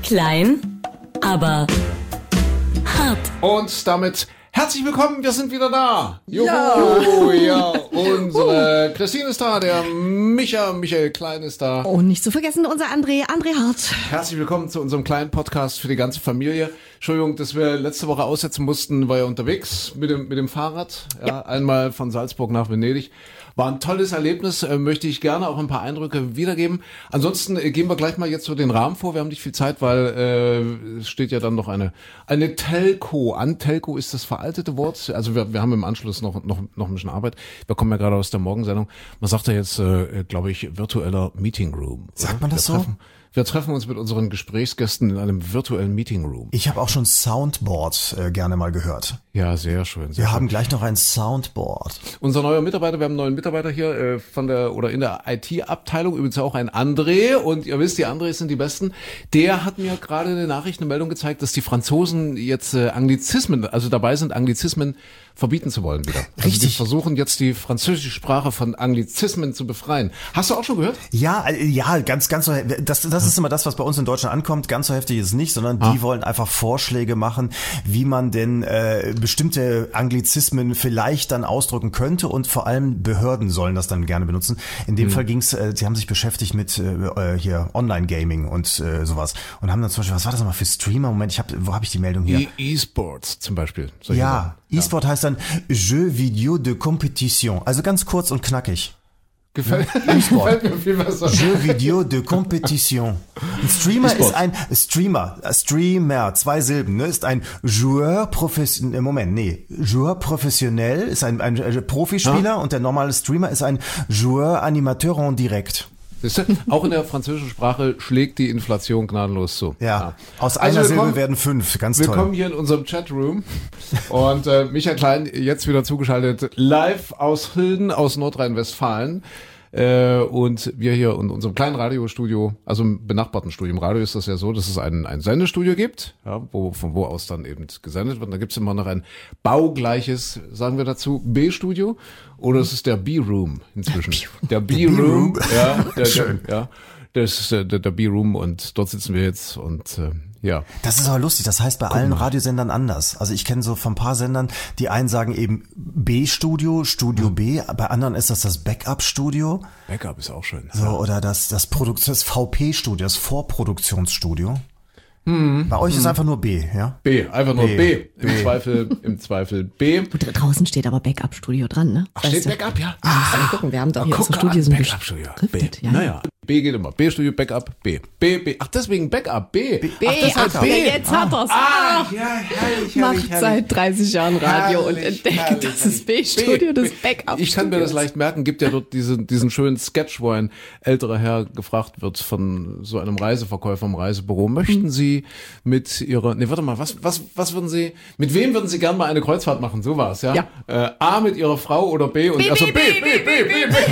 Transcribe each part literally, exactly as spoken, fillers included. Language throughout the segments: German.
Klein, aber hart. Und damit herzlich willkommen, wir sind wieder da. Juhu, Ja, ja, unsere Christine ist da, der Micha, Michael Klein ist da. Und nicht zu vergessen, unser André, André Hart. Herzlich willkommen zu unserem kleinen Podcast für die ganze Familie. Entschuldigung, dass wir letzte Woche aussetzen mussten, war ja unterwegs mit dem, mit dem Fahrrad. Ja, ja. Einmal von Salzburg nach Venedig. War ein tolles Erlebnis, äh, möchte ich gerne auch ein paar Eindrücke wiedergeben. Ansonsten äh, gehen wir gleich mal jetzt so den Rahmen vor. Wir haben nicht viel Zeit, weil äh, es steht ja dann noch eine eine Telco an. Telco ist das veraltete Wort. Also wir, wir haben im Anschluss noch noch noch ein bisschen Arbeit. Wir kommen ja gerade aus der Morgensendung. Man sagt ja jetzt, äh, glaube ich, virtueller Meeting Room. Sagt man das wir so? Treffen, wir treffen uns mit unseren Gesprächsgästen in einem virtuellen Meeting Room. Ich habe auch schon Soundboard äh, gerne mal gehört. Ja, sehr schön. Sehr wir schön. haben gleich noch ein Soundboard. Unser neuer Mitarbeiter, wir haben einen neuen Mitarbeiter hier äh, von der oder in der I T-Abteilung, übrigens auch ein André, und ihr wisst, die Andrés sind die Besten. Der hat mir gerade eine Nachricht, eine Meldung gezeigt, dass die Franzosen jetzt äh, Anglizismen, also dabei sind, Anglizismen verbieten zu wollen wieder. Also Richtig. die versuchen jetzt die französische Sprache von Anglizismen zu befreien. Hast du auch schon gehört? Ja, äh, ja, ganz, ganz so. Das, das ist immer das, was bei uns in Deutschland ankommt. Ganz so heftig ist es nicht, sondern die ah. wollen einfach Vorschläge machen, wie man denn äh, bestimmte Anglizismen vielleicht dann ausdrücken könnte, und vor allem Behörden sollen das dann gerne benutzen. In dem hm. Fall ging's, äh, sie haben sich beschäftigt mit äh, hier Online-Gaming und äh, sowas und haben dann zum Beispiel, was war das nochmal für Streamer? Moment, ich hab, wo habe ich die Meldung hier? E- E-Sports zum Beispiel. Ja, E-Sport ja. heißt dann Jeux Vidéo de Compétition. Also ganz kurz und knackig. Gefällt, gefällt mir viel besser. Jeux Vidéo de Compétition. Ein Streamer E-Sport. ist ein Streamer, Streamer, zwei Silben, ne, ist ein Joueur professionell, Moment, nee, Joueur professionnel ist ein, ein, ein Profispieler ja. und der normale Streamer ist ein Joueur Animateur en direct. Auch in der französischen Sprache schlägt die Inflation gnadenlos zu. Ja, ja. Aus einer also Silbe werden fünf, ganz toll. Willkommen hier in unserem Chatroom und äh, Michael Klein jetzt wieder zugeschaltet, live aus Hilden, aus Nordrhein-Westfalen. Äh, und wir hier in unserem kleinen Radiostudio, also im benachbarten Studio, im Radio ist das ja so, dass es ein, ein Sendestudio gibt, ja, wo, von wo aus dann eben gesendet wird. Und da gibt es immer noch ein baugleiches, sagen wir dazu, B-Studio, oder es ist der B-Room inzwischen. Der B-Room, ja, der, Schön. Der, ja, das ist der, der B-Room, und dort sitzen wir jetzt und äh, ja. Das ist aber lustig, das heißt bei Guck allen mal. Radiosendern anders. Also ich kenne so von ein paar Sendern, die einen sagen eben B-Studio, Studio mhm. B, bei anderen ist das das Backup-Studio. Backup ist auch schön. So, oder das, das Produkt, das V P-Studio, das Vorproduktionsstudio. Hm. Bei euch hm. ist einfach nur B, ja? B, einfach nur B. B. Im B. Zweifel, im Zweifel B. Gut, da draußen steht aber Backup-Studio dran, ne? Ach, steht Backup, ja? Ah, ah, gucken, wir haben doch hier unsere Studios ein Backup-Studio. B. Ja. Naja. B geht immer. B-Studio, Backup, B. B, B. Ach, deswegen Backup, B. B, ach, ach, B. Jetzt hat er's. Ah, ja, herrlich, herrlich, Macht herrlich. seit dreißig Jahren Radio herrlich, und entdeckt, herrlich, dass das B-Studio das Backup-Studio Ich kann mir das leicht merken. Gibt ja dort diesen, diesen schönen Sketch, wo ein älterer Herr gefragt wird von so einem Reiseverkäufer im Reisebüro. Möchten hm. Sie mit Ihrer, nee, warte mal, was, was, was würden Sie, mit wem würden Sie gerne mal eine Kreuzfahrt machen? So war's, ja? Ja. Äh, A mit Ihrer Frau oder B und B, also B, B, B, B, B, B, B.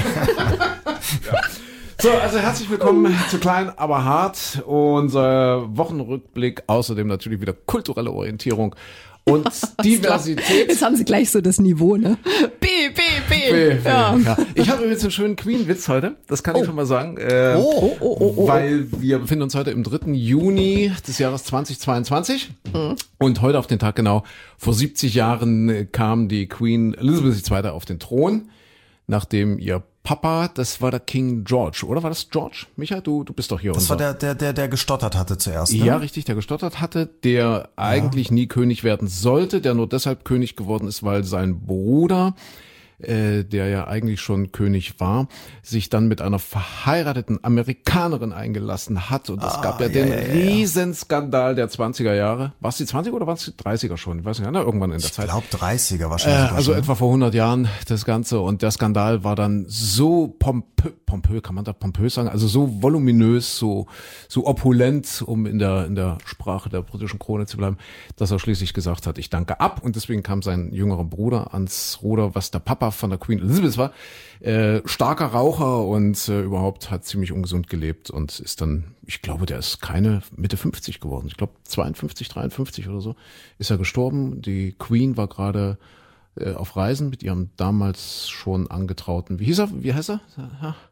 Ja. So, also herzlich willkommen zu Klein, aber hart. Unser Wochenrückblick, außerdem natürlich wieder kulturelle Orientierung und Diversität. Jetzt haben Sie gleich so das Niveau, ne? B, B, B. B, B ja. Ja. Ich habe übrigens einen schönen Queen-Witz heute, das kann oh. ich schon mal sagen. Äh, oh, oh, oh, oh, weil wir befinden uns heute im dritten Juni des Jahres zweitausendzweiundzwanzig. Mhm. Und heute auf den Tag genau vor siebzig Jahren kam die Queen Elizabeth die Zweite auf den Thron, nachdem ihr Papa, das war der King George, oder war das George? Micha, du du bist doch hier. Das unser. war der, der, der, der gestottert hatte zuerst, ne? Ja, richtig, der gestottert hatte, der ja. eigentlich nie König werden sollte, der nur deshalb König geworden ist, weil sein Bruder, äh, der ja eigentlich schon König war, sich dann mit einer verheirateten Amerikanerin eingelassen hat. Und es ah, gab ja, ja den ja, ja. Riesenskandal der zwanziger Jahre. War es die zwanziger oder war es die dreißiger schon? Ich weiß nicht, ne? Irgendwann in der ich Zeit. Ich glaube dreißiger wahrscheinlich. Äh, also etwa vor hundert Jahren das Ganze. Und der Skandal war dann so pompö, pompö, kann man da pompös sagen? Also so voluminös, so so opulent, um in der in der Sprache der britischen Krone zu bleiben, dass er schließlich gesagt hat, ich danke ab. Und deswegen kam sein jüngerer Bruder ans Ruder, was der Papa von der Queen Elizabeth war, äh, starker Raucher und äh, überhaupt hat ziemlich ungesund gelebt und ist dann, ich glaube, der ist keine Mitte fünfzig geworden. Ich glaube zweiundfünfzig, dreiundfünfzig oder so ist er gestorben. Die Queen war gerade äh, auf Reisen mit ihrem damals schon angetrauten, wie hieß er, wie heißt er?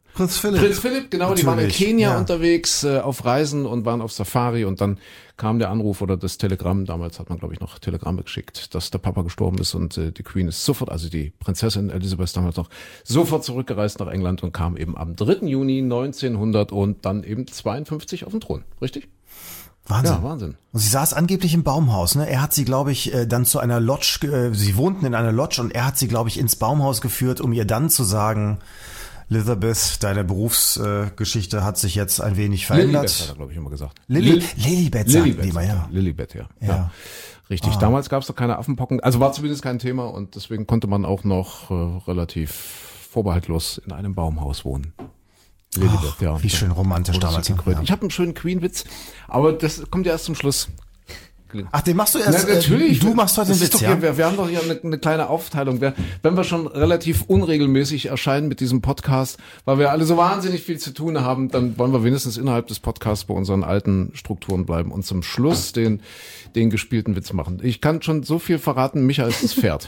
Prinz Philipp. Prinz Philipp, genau, Natürlich. Die waren in Kenia ja. unterwegs äh, auf Reisen und waren auf Safari und dann kam der Anruf oder das Telegramm, damals hat man glaube ich noch Telegramme geschickt, dass der Papa gestorben ist und äh, die Queen ist sofort, also die Prinzessin Elisabeth damals noch, sofort zurückgereist nach England und kam eben am dritten Juni neunzehnhundert und dann eben zweiundfünfzig auf den Thron, richtig? Wahnsinn. Ja, Wahnsinn. Und sie saß angeblich im Baumhaus, ne? Er hat sie, glaube ich, dann zu einer Lodge, äh, sie wohnten in einer Lodge und er hat sie, glaube ich, ins Baumhaus geführt, um ihr dann zu sagen, Elizabeth, deine Berufsgeschichte äh, hat sich jetzt ein wenig verändert. Lilibet hat er, glaube ich, immer gesagt. Lili, Lil- Lilibet, Lilibet, sagt ja. Lilibet, ja. ja. ja. Richtig. Ah. Damals gab es doch keine Affenpocken. Also war zumindest kein Thema und deswegen konnte man auch noch äh, relativ vorbehaltlos in einem Baumhaus wohnen. Lilibet, Ach, ja. Wie schön romantisch damals. Ja. Ich habe einen schönen Queen-Witz, aber das kommt ja erst zum Schluss. Ach, den machst du erst. Na, natürlich. Äh, du machst heute den Witz, doch, ja? Wir, wir haben doch hier eine, eine kleine Aufteilung. Wir, wenn wir schon relativ unregelmäßig erscheinen mit diesem Podcast, weil wir alle so wahnsinnig viel zu tun haben, dann wollen wir wenigstens innerhalb des Podcasts bei unseren alten Strukturen bleiben und zum Schluss den, den gespielten Witz machen. Ich kann schon so viel verraten, Micha ist das Pferd.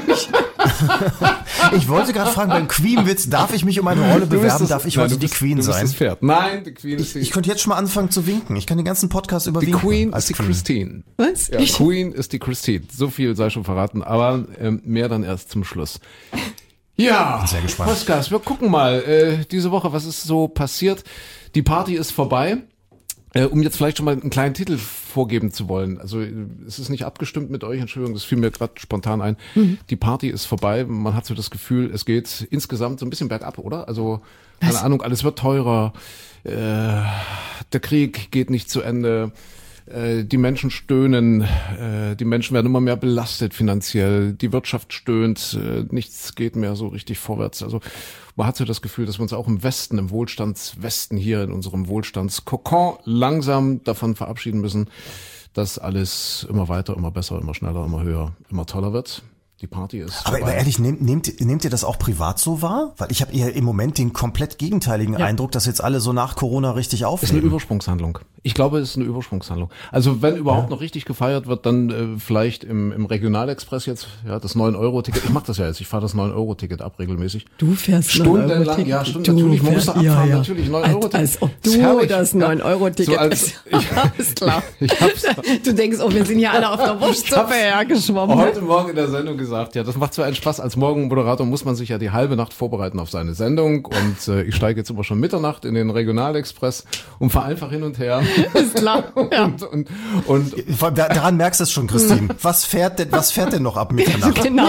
Ich wollte gerade fragen, beim Queen-Witz, darf ich mich um eine Rolle bewerben? Das, darf ich heute nein, die bist, Queen du sein? Bist das Pferd. Nein, die Queen ist die... Ich, ich könnte jetzt schon mal anfangen zu winken. Ich kann den ganzen Podcast überwinken. Die Queen ist die Queen. Christine. Was? Ja, Queen ist die Christine. So viel sei schon verraten, aber ähm, mehr dann erst zum Schluss. Ja, bin sehr gespannt. Podcast, wir gucken mal äh, diese Woche, was ist so passiert. Die Party ist vorbei. Äh, um jetzt vielleicht schon mal einen kleinen Titel vorgeben zu wollen. Also es ist nicht abgestimmt mit euch, Entschuldigung, das fiel mir gerade spontan ein. Mhm. Die Party ist vorbei, man hat so das Gefühl, es geht insgesamt so ein bisschen bergab, oder? Also keine Was? Ahnung, alles wird teurer, äh, der Krieg geht nicht zu Ende, äh, die Menschen stöhnen, äh, die Menschen werden immer mehr belastet finanziell, die Wirtschaft stöhnt, äh, nichts geht mehr so richtig vorwärts. Also man hat so das Gefühl, dass wir uns auch im Westen, im Wohlstandswesten hier, in unserem Wohlstandskokon langsam davon verabschieden müssen, dass alles immer weiter, immer besser, immer schneller, immer höher, immer toller wird. Die Party ist Aber, aber ehrlich, nehmt, nehmt, nehmt ihr das auch privat so wahr? Weil ich habe eher im Moment den komplett gegenteiligen ja. Eindruck, dass jetzt alle so nach Corona richtig aufnehmen. Ist eine Übersprungshandlung. Ich glaube, es ist eine Übersprungshandlung. Also wenn überhaupt ja. noch richtig gefeiert wird, dann äh, vielleicht im, im Regionalexpress jetzt, ja, das neun Euro Ticket. Ich mache das ja jetzt, ich fahre das neun Euro Ticket ab regelmäßig. Du fährst stundenlang, ja, stimmt, natürlich, man muss da abfahren, ja, ja. natürlich, neun Euro Ticket. Als ob du das neun Euro Ticket so als, ich, ist klar. Ich hab's, du denkst, oh, wir sind hier alle auf der Wurstsuppe hergeschwommen. Heute Morgen in der Sendung gesagt, ja, das macht zwar einen Spaß, als Morgenmoderator muss man sich ja die halbe Nacht vorbereiten auf seine Sendung und äh, ich steige jetzt immer schon Mitternacht in den Regionalexpress und fahre einfach hin und her. Ist klar. Ja. Und, und, und, und daran merkst du es schon, Christine. Was fährt denn, was fährt denn noch ab Mitternacht? Genau.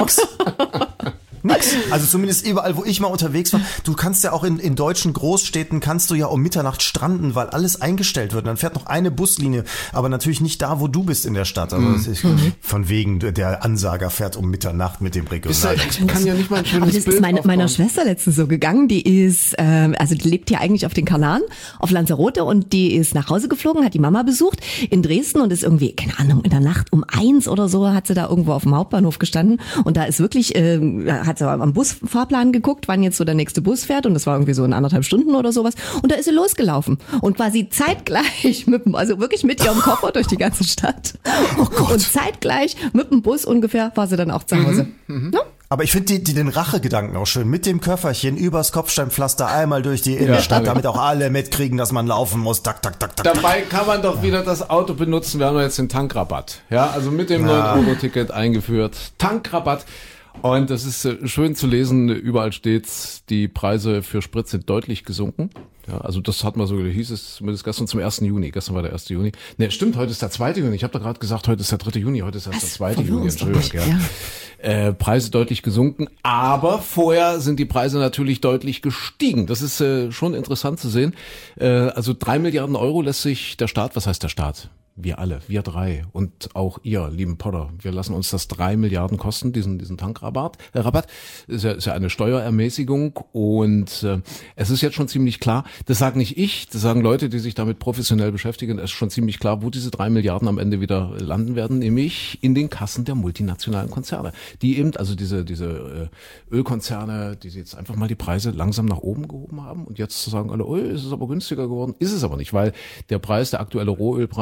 Nix. Also zumindest überall, wo ich mal unterwegs war. Du kannst ja auch in, in deutschen Großstädten, kannst du ja um Mitternacht stranden, weil alles eingestellt wird. Und dann fährt noch eine Buslinie, aber natürlich nicht da, wo du bist in der Stadt. Also mhm. ist, von wegen, der Ansager fährt um Mitternacht mit dem Regional. Ich kann ja nicht mal ein schönes aber das Bild ist meine, meiner Schwester letztens so gegangen. Die ist, ähm, also die lebt hier eigentlich auf den Kanaren, auf Lanzarote und die ist nach Hause geflogen, hat die Mama besucht in Dresden und ist irgendwie, keine Ahnung, in der Nacht um eins oder so hat sie da irgendwo auf dem Hauptbahnhof gestanden und da ist wirklich, ähm, hat sie am Busfahrplan geguckt, wann jetzt so der nächste Bus fährt und das war irgendwie so in anderthalb Stunden oder sowas und da ist sie losgelaufen und quasi zeitgleich mit dem, also wirklich mit ihrem Koffer durch die ganze Stadt oh Gott. Und zeitgleich mit dem Bus ungefähr war sie dann auch zu Hause. Mhm, mhm. Ja? Aber ich finde die, die, den Rachegedanken auch schön. Mit dem Köfferchen übers Kopfsteinpflaster einmal durch die Innenstadt, ja, damit auch alle mitkriegen, dass man laufen muss. Tak, tak, tak, tak. Dabei kann man doch wieder das Auto benutzen. Wir haben jetzt den Tankrabatt. Ja, also mit dem Ja. neun Euro Ticket eingeführt. Tankrabatt. Und das ist äh, schön zu lesen, überall steht's, die Preise für Sprit sind deutlich gesunken. Ja, also das hat man so, hieß es zumindest gestern zum ersten Juni. Gestern war der erste Juni. Ne, stimmt, heute ist der zweite Juni. Ich habe da gerade gesagt, heute ist der dritte Juni, heute ist erst der zweite Juni. Entschuldigung, ja. Ja. Äh, Preise deutlich gesunken, aber vorher sind die Preise natürlich deutlich gestiegen. Das ist äh, schon interessant zu sehen. Äh, also drei Milliarden Euro lässt sich der Staat, was heißt der Staat? Wir alle, wir drei und auch ihr, lieben Potter, wir lassen uns das drei Milliarden kosten, diesen diesen Tankrabatt. Äh, Rabatt ist ja, ist ja eine Steuerermäßigung und äh, es ist jetzt schon ziemlich klar, das sage nicht ich, das sagen Leute, die sich damit professionell beschäftigen, es ist schon ziemlich klar, wo diese drei Milliarden am Ende wieder landen werden, nämlich in den Kassen der multinationalen Konzerne, die eben, also diese diese äh, Ölkonzerne, die jetzt einfach mal die Preise langsam nach oben gehoben haben und jetzt sagen alle, oh, ist es aber günstiger geworden, ist es aber nicht, weil der Preis, der aktuelle Rohölpreis oder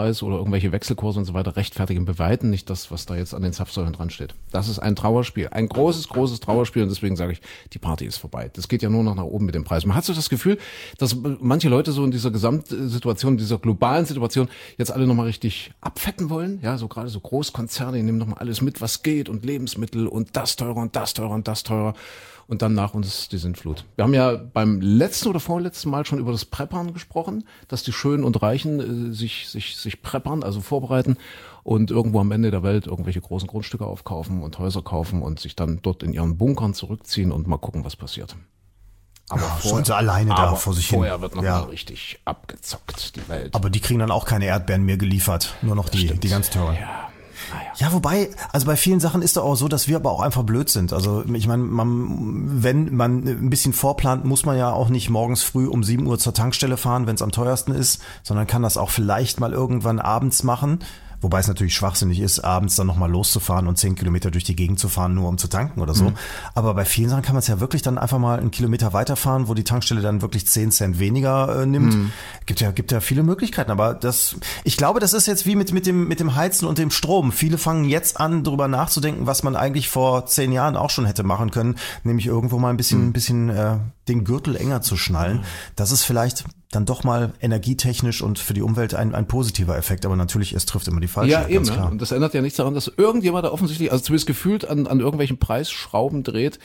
irgendwelche Wechselkurse und so weiter rechtfertigen bei Weitem nicht das, was da jetzt an den Zapfsäulen dran steht. Das ist ein Trauerspiel, ein großes, großes Trauerspiel und deswegen sage ich, die Party ist vorbei. Das geht ja nur noch nach oben mit dem Preis. Man hat so das Gefühl, dass manche Leute so in dieser Gesamtsituation, in dieser globalen Situation jetzt alle nochmal richtig abfetten wollen. Ja, so gerade so Großkonzerne, die nehmen nochmal alles mit, was geht und Lebensmittel und das teurer und das teurer und das teurer. Und dann nach uns die Sintflut. Wir haben ja beim letzten oder vorletzten Mal schon über das Preppern gesprochen, dass die Schönen und Reichen äh, sich sich sich preppern, also vorbereiten und irgendwo am Ende der Welt irgendwelche großen Grundstücke aufkaufen und Häuser kaufen und sich dann dort in ihren Bunkern zurückziehen und mal gucken, was passiert. Aber ja, vorher, so alleine da vor sich hin. Vorher wird noch ja. mal richtig abgezockt, die Welt. Aber die kriegen dann auch keine Erdbeeren mehr geliefert, nur noch die die ganz teuren. Ja. Ah, ja. ja, wobei, also bei vielen Sachen ist doch auch so, dass wir aber auch einfach blöd sind. Also ich meine, man, wenn man ein bisschen vorplant, muss man ja auch nicht morgens früh um sieben Uhr zur Tankstelle fahren, wenn es am teuersten ist, sondern kann das auch vielleicht mal irgendwann abends machen. Wobei es natürlich schwachsinnig ist, abends dann nochmal loszufahren und zehn Kilometer durch die Gegend zu fahren, nur um zu tanken oder so. Mhm. Aber bei vielen Sachen kann man es ja wirklich dann einfach mal einen Kilometer weiterfahren, wo die Tankstelle dann wirklich zehn Cent weniger äh, nimmt. Mhm. Gibt ja, gibt ja viele Möglichkeiten. Aber das, ich glaube, das ist jetzt wie mit, mit dem, mit dem Heizen und dem Strom. Viele fangen jetzt an, darüber nachzudenken, was man eigentlich vor zehn Jahren auch schon hätte machen können. Nämlich irgendwo mal ein bisschen, mhm. ein bisschen, äh, den Gürtel enger zu schnallen. Mhm. Das ist vielleicht dann doch mal energietechnisch und für die Umwelt ein, ein positiver Effekt, aber natürlich, es trifft immer die falsche. Ja, eben, klar. Und das ändert ja nichts daran, dass irgendjemand da offensichtlich, also zumindest gefühlt an, an irgendwelchen Preisschrauben dreht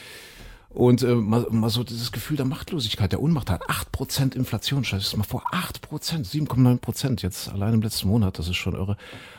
und äh, mal, mal so dieses Gefühl der Machtlosigkeit, der Unmacht hat. acht Prozent Inflation, stell dir das mal vor, acht Prozent, sieben Komma neun Prozent jetzt allein im letzten Monat, das ist schon irre.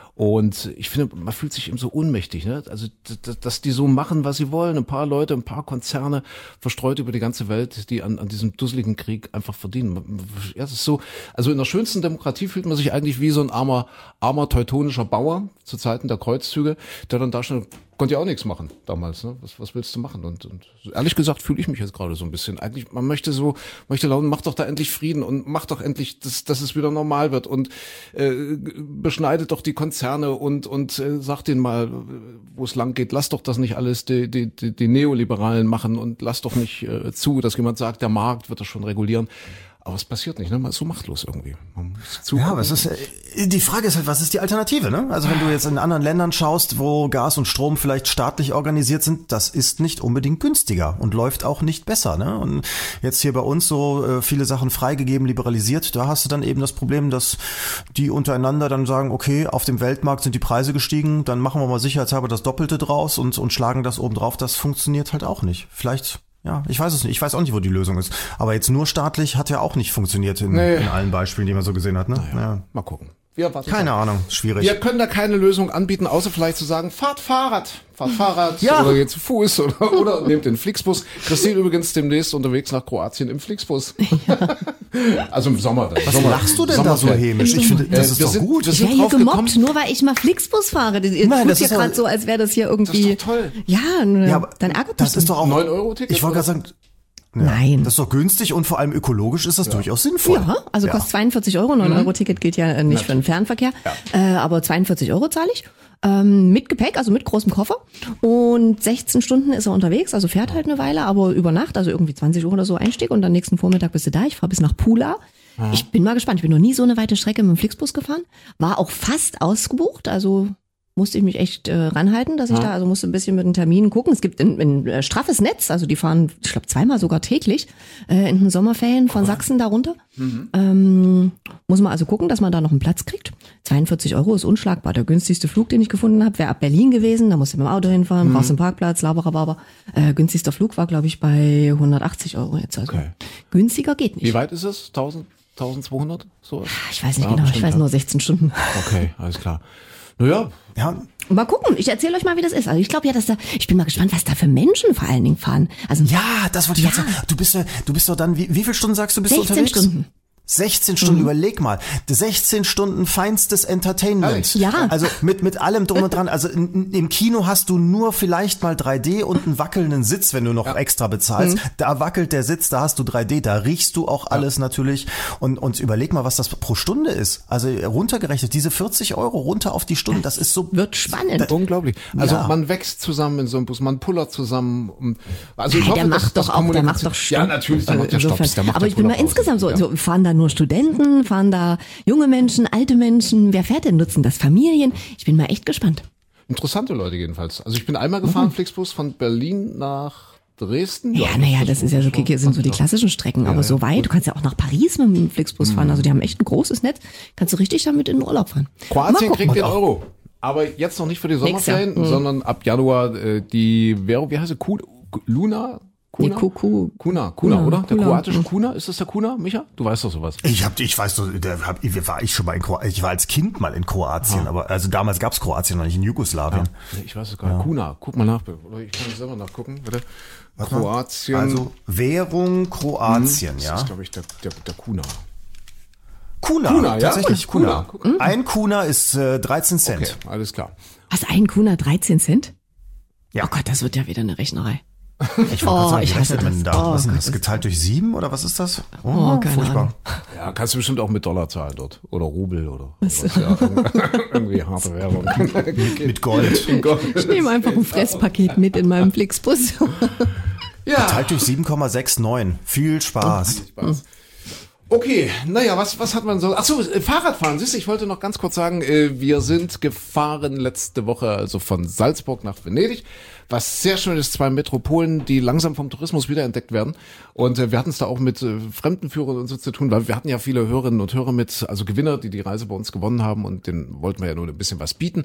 Und ich finde, man fühlt sich eben so ohnmächtig, ne? Also, dass die so machen, was sie wollen. Ein paar Leute, ein paar Konzerne verstreut über die ganze Welt, die an, an diesem dusseligen Krieg einfach verdienen. Ja, das ist so, also in der schönsten Demokratie fühlt man sich eigentlich wie so ein armer, armer teutonischer Bauer zu Zeiten der Kreuzzüge, der dann da schon, konnte ja auch nichts machen damals, ne? Was, was willst du machen? Und, und ehrlich gesagt fühle ich mich jetzt gerade so ein bisschen. Eigentlich, man möchte so, möchte lauten, mach doch da endlich Frieden und mach doch endlich, dass, dass es wieder normal wird und äh, beschneidet doch die Konzerne und und äh, sagt denen mal, wo es lang geht. Lass doch das nicht alles die die die, die Neoliberalen machen und lass doch nicht äh, zu, dass jemand sagt, der Markt wird das schon regulieren. Aber es passiert nicht, ne? Man ist so machtlos irgendwie. Man muss zugucken. Ja, aber es ist, die Frage ist halt, was ist die Alternative, ne? Also wenn du jetzt in anderen Ländern schaust, wo Gas und Strom vielleicht staatlich organisiert sind, das ist nicht unbedingt günstiger und läuft auch nicht besser, ne? Und jetzt hier bei uns so äh, viele Sachen freigegeben, liberalisiert, da hast du dann eben das Problem, dass die untereinander dann sagen, okay, auf dem Weltmarkt sind die Preise gestiegen, dann machen wir mal sicherheitshalber das Doppelte draus und, und schlagen das oben drauf. Das funktioniert halt auch nicht. Vielleicht... Ja, ich weiß es nicht. Ich weiß auch nicht, wo die Lösung ist. Aber jetzt nur staatlich hat ja auch nicht funktioniert in, nee. in allen Beispielen, die man so gesehen hat. Ne? Naja, ja. Mal gucken. Wir Keine Ahnung, schwierig. Wir können da keine Lösung anbieten, außer vielleicht zu sagen, fahrt Fahrrad, fahrt Fahrrad ja. oder geht zu Fuß oder, oder nehmt den Flixbus. Christine übrigens demnächst unterwegs nach Kroatien im Flixbus. Ja. Also im Sommer. Dann. Was Sommer, lachst du denn da so hämisch? Ich finde, das äh, ist doch sind, gut. Wir sind hier gemobbt, nur weil ich mal Flixbus fahre. Ihr Nein, tut ja gerade so, als wäre das hier irgendwie... Das ist doch toll. Ja, ja aber dann ärgert das ist doch auch... neun Euro Ticket? Ich wollte gerade sagen... Ja, Nein. Das ist doch günstig und vor allem ökologisch ist das ja. durchaus sinnvoll. Ja, also ja. kostet zweiundvierzig Euro. neun Euro Ticket gilt ja nicht ja. für den Fernverkehr. Ja. Äh, aber zweiundvierzig Euro zahle ich. Ähm, mit Gepäck, also mit großem Koffer. Und sechzehn Stunden ist er unterwegs, also fährt halt eine Weile, aber über Nacht, also irgendwie zwanzig Uhr oder so Einstieg und dann nächsten Vormittag bist du da. Ich fahre bis nach Pula. Ja. Ich bin mal gespannt. Ich bin noch nie so eine weite Strecke mit dem Flixbus gefahren. War auch fast ausgebucht, also... musste ich mich echt äh, ranhalten, dass ich ja. da, also musste ein bisschen mit den Terminen gucken. Es gibt ein, ein äh, straffes Netz, also die fahren, ich glaube, zweimal sogar täglich äh, in den Sommerferien von Sachsen da runter. Mhm. Ähm, muss man also gucken, dass man da noch einen Platz kriegt. zweiundvierzig Euro ist unschlagbar. Der günstigste Flug, den ich gefunden habe, wäre ab Berlin gewesen. Da musst du mit dem Auto hinfahren, mhm. brauchst einen Parkplatz, Laberababer. Äh, günstigster Flug war, glaube ich, bei hundertachtzig Euro jetzt. Also okay. Günstiger geht nicht. Wie weit ist es? tausend, tausendzweihundert? So? Ich weiß nicht ja, genau, ich weiß ja. nur sechzehn Stunden. Okay, alles klar. Naja. Ja. Mal gucken, ich erzähle euch mal, wie das ist. Also ich glaube ja, dass da, ich bin mal gespannt, was da für Menschen vor allen Dingen fahren. Also ja, das wollte ich ja. sagen. Du bist ja, du bist doch dann, wie, wie viele Stunden sagst du, bist du unterwegs? sechzehn Stunden. sechzehn Stunden, mhm. überleg mal. sechzehn Stunden feinstes Entertainment. Ja. Also mit, mit allem drum und dran. Also in, im Kino hast du nur vielleicht mal drei D und einen wackelnden Sitz, wenn du noch ja. extra bezahlst. Mhm. Da wackelt der Sitz, da hast du drei D, da riechst du auch alles ja. natürlich. Und, und überleg mal, was das pro Stunde ist. Also runtergerechnet, diese vierzig Euro runter auf die Stunde, das ist so... Wird spannend. Da, unglaublich. Also ja. man wächst zusammen in so einem Bus, man pullert zusammen. Also ich ja, hoffe, der macht dass, doch auch, der macht doch Stopp. Ja, natürlich, der macht ja Stopp. Aber ich bin mal insgesamt so, ja. so, fahren da nur Studenten? Fahren da junge Menschen, alte Menschen? Wer fährt denn? Nutzen das Familien? Ich bin mal echt gespannt. Interessante Leute jedenfalls. Also ich bin einmal gefahren, mhm. Flixbus von Berlin nach Dresden. Ja, naja, das, das ist ja so, hier sind so die klassischen Strecken, ja, aber so weit. Du kannst ja auch nach Paris mit dem Flixbus mhm. fahren. Also die haben echt ein großes Netz. Kannst du richtig damit in den Urlaub fahren. Kroatien kriegt den Euro. Aber jetzt noch nicht für die Sommerferien, mhm. sondern ab Januar äh, die Währung, wie heißt sie? Kuh, Luna? Kuna? Nee, Kuku. Kuna, Kuna, Kuna, oder? Der Kuna. Kroatische Kuna? Ist das der Kuna, Micha? Du weißt doch sowas. Ich hab, ich weiß doch, da hab, war ich schon mal in Kroatien. Ich war als Kind mal in Kroatien, ah. aber also damals gab's Kroatien noch nicht, in Jugoslawien. Ja. Nee, ich weiß es gar nicht. Ja. Kuna, guck mal nach. Ich kann selber nachgucken, bitte. Warte Kroatien. Also Währung Kroatien, hm, ja. Das ist, glaube ich, der, der, der Kuna. Kuna, Kuna, tatsächlich, ja? Kuna. Kuna. Ein Kuna ist äh, dreizehn Cent. Okay, alles klar. Was, ein Kuna dreizehn Cent? Ja. Oh Gott, das wird ja wieder eine Rechnerei. Ich wollte oh, sagen, ich hasse das. Da? Oh, was ist Gott, das? Geteilt durch sieben oder was ist das? Oh, oh keine furchtbar. Ahnung. Ja, kannst du bestimmt auch mit Dollar zahlen dort. Oder Rubel oder was. was. Ja, irgendwie harte Währung. Mit Gold. Ich nehme einfach ein Fresspaket mit in meinem Flixbus. Ja. Geteilt durch sieben Komma neunundsechzig. Viel Spaß. Oh, Spaß. Okay, naja, was, was hat man so? Ach so, Fahrradfahren. Siehst du, ich wollte noch ganz kurz sagen, wir sind gefahren letzte Woche, also von Salzburg nach Venedig, was sehr schön ist, zwei Metropolen, die langsam vom Tourismus wiederentdeckt werden. Und wir hatten es da auch mit Fremdenführern und so zu tun, weil wir hatten ja viele Hörerinnen und Hörer mit, also Gewinner, die die Reise bei uns gewonnen haben, und denen wollten wir ja nur ein bisschen was bieten.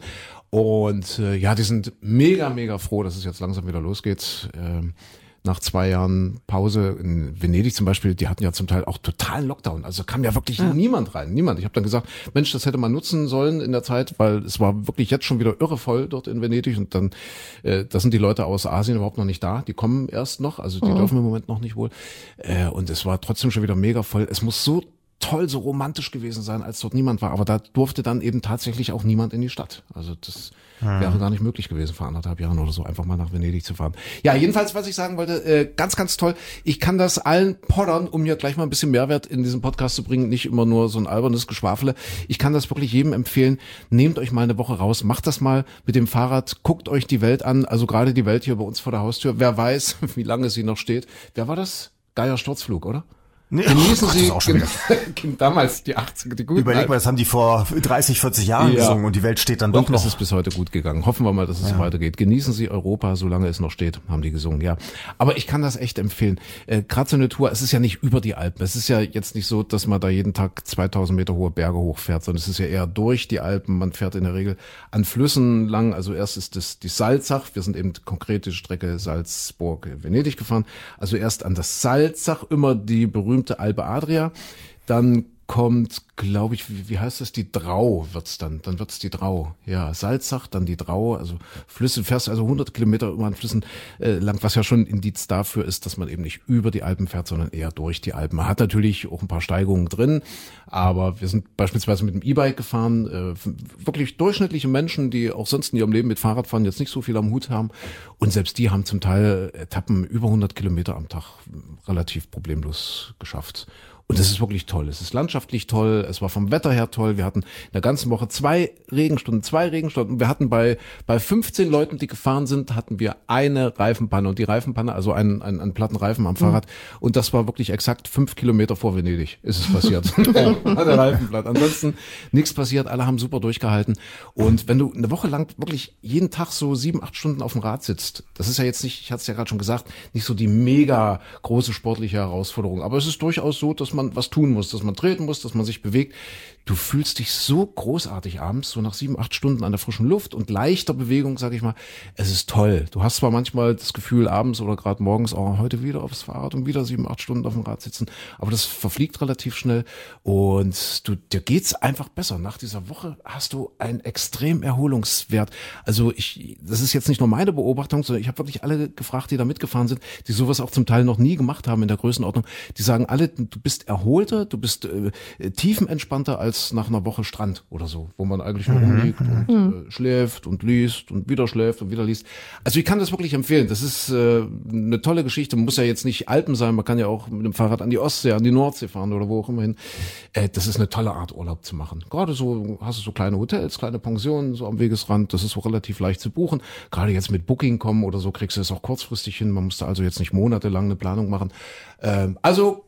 Und ja, die sind mega, mega froh, dass es jetzt langsam wieder losgeht. Nach zwei Jahren Pause in Venedig zum Beispiel, die hatten ja zum Teil auch totalen Lockdown. Also kam ja wirklich ja. niemand rein, niemand. Ich habe dann gesagt, Mensch, das hätte man nutzen sollen in der Zeit, weil es war wirklich jetzt schon wieder irre voll dort in Venedig. Und dann, äh, da sind die Leute aus Asien überhaupt noch nicht da. Die kommen erst noch, also die mhm. dürfen im Moment noch nicht wohl. Äh, und es war trotzdem schon wieder mega voll. Es muss so toll, so romantisch gewesen sein, als dort niemand war. Aber da durfte dann eben tatsächlich auch niemand in die Stadt. Also das hm. wäre gar nicht möglich gewesen, vor anderthalb Jahren oder so, einfach mal nach Venedig zu fahren. Ja, jedenfalls, was ich sagen wollte, äh, ganz, ganz toll. Ich kann das allen poddern, um hier gleich mal ein bisschen Mehrwert in diesen Podcast zu bringen. Nicht immer nur so ein albernes Geschwafele. Ich kann das wirklich jedem empfehlen. Nehmt euch mal eine Woche raus. Macht das mal mit dem Fahrrad. Guckt euch die Welt an. Also gerade die Welt hier bei uns vor der Haustür. Wer weiß, wie lange sie noch steht. Wer war das? Geier Sturzflug, oder? Nee, genießen oh Gott, Sie auch schon damals die achtziger, die guten. Überleg mal, das haben die vor dreißig, vierzig Jahren ja. gesungen und die Welt steht dann doch und noch. Und es ist bis heute gut gegangen. Hoffen wir mal, dass es ja. weitergeht. Genießen Sie Europa, solange es noch steht, haben die gesungen, ja. Aber ich kann das echt empfehlen. Äh, Gerade so eine Tour, es ist ja nicht über die Alpen. Es ist ja jetzt nicht so, dass man da jeden Tag zweitausend Meter hohe Berge hochfährt, sondern es ist ja eher durch die Alpen. Man fährt in der Regel an Flüssen lang. Also erst ist das die Salzach. Wir sind eben konkrete Strecke Salzburg-Venedig gefahren. Also erst an das Salzach, immer die berühmte Alpe Adria. Dann kommt, glaube ich, wie, wie heißt das, die Drau wird's dann, dann wird's die Drau, ja, Salzach, dann die Drau, also Flüsse, fährst also hundert Kilometer immer an Flüssen äh, lang, was ja schon ein Indiz dafür ist, dass man eben nicht über die Alpen fährt, sondern eher durch die Alpen. Man hat natürlich auch ein paar Steigungen drin, aber wir sind beispielsweise mit dem E-Bike gefahren, äh, wirklich durchschnittliche Menschen, die auch sonst in ihrem Leben mit Fahrradfahren jetzt nicht so viel am Hut haben, und selbst die haben zum Teil Etappen über hundert Kilometer am Tag relativ problemlos geschafft. Und es ist wirklich toll. Es ist landschaftlich toll. Es war vom Wetter her toll. Wir hatten in der ganzen Woche zwei Regenstunden, zwei Regenstunden. Wir hatten bei bei fünfzehn Leuten, die gefahren sind, hatten wir eine Reifenpanne. Und die Reifenpanne, also einen, einen, einen platten Reifen am Fahrrad. Mhm. Und das war wirklich exakt fünf Kilometer vor Venedig ist es passiert. Der Reifen platt. Ansonsten nichts passiert. Alle haben super durchgehalten. Und wenn du eine Woche lang wirklich jeden Tag so sieben, acht Stunden auf dem Rad sitzt, das ist ja jetzt nicht, ich hatte es ja gerade schon gesagt, nicht so die mega große sportliche Herausforderung. Aber es ist durchaus so, dass man was tun muss, dass man treten muss, dass man sich bewegt. Du fühlst dich so großartig abends, so nach sieben, acht Stunden an der frischen Luft und leichter Bewegung, sag ich mal. Es ist toll. Du hast zwar manchmal das Gefühl abends oder gerade morgens, oh, heute wieder aufs Fahrrad und wieder sieben, acht Stunden auf dem Rad sitzen, aber das verfliegt relativ schnell und du, dir geht's einfach besser. Nach dieser Woche hast du einen extrem Erholungswert. Also ich, das ist jetzt nicht nur meine Beobachtung, sondern ich habe wirklich alle gefragt, die da mitgefahren sind, die sowas auch zum Teil noch nie gemacht haben in der Größenordnung. Die sagen alle, du bist erholter, du bist äh, tiefenentspannter als nach einer Woche Strand oder so, wo man eigentlich nur rumliegt und äh, schläft und liest und wieder schläft und wieder liest. Also ich kann das wirklich empfehlen. Das ist äh, eine tolle Geschichte. Man muss ja jetzt nicht Alpen sein, man kann ja auch mit dem Fahrrad an die Ostsee, an die Nordsee fahren oder wo auch immer hin. Äh, das ist eine tolle Art, Urlaub zu machen. Gerade so hast du so kleine Hotels, kleine Pensionen so am Wegesrand. Das ist so relativ leicht zu buchen. Gerade jetzt mit Booking punkt com oder so kriegst du es auch kurzfristig hin. Man muss da also jetzt nicht monatelang eine Planung machen. Ähm, also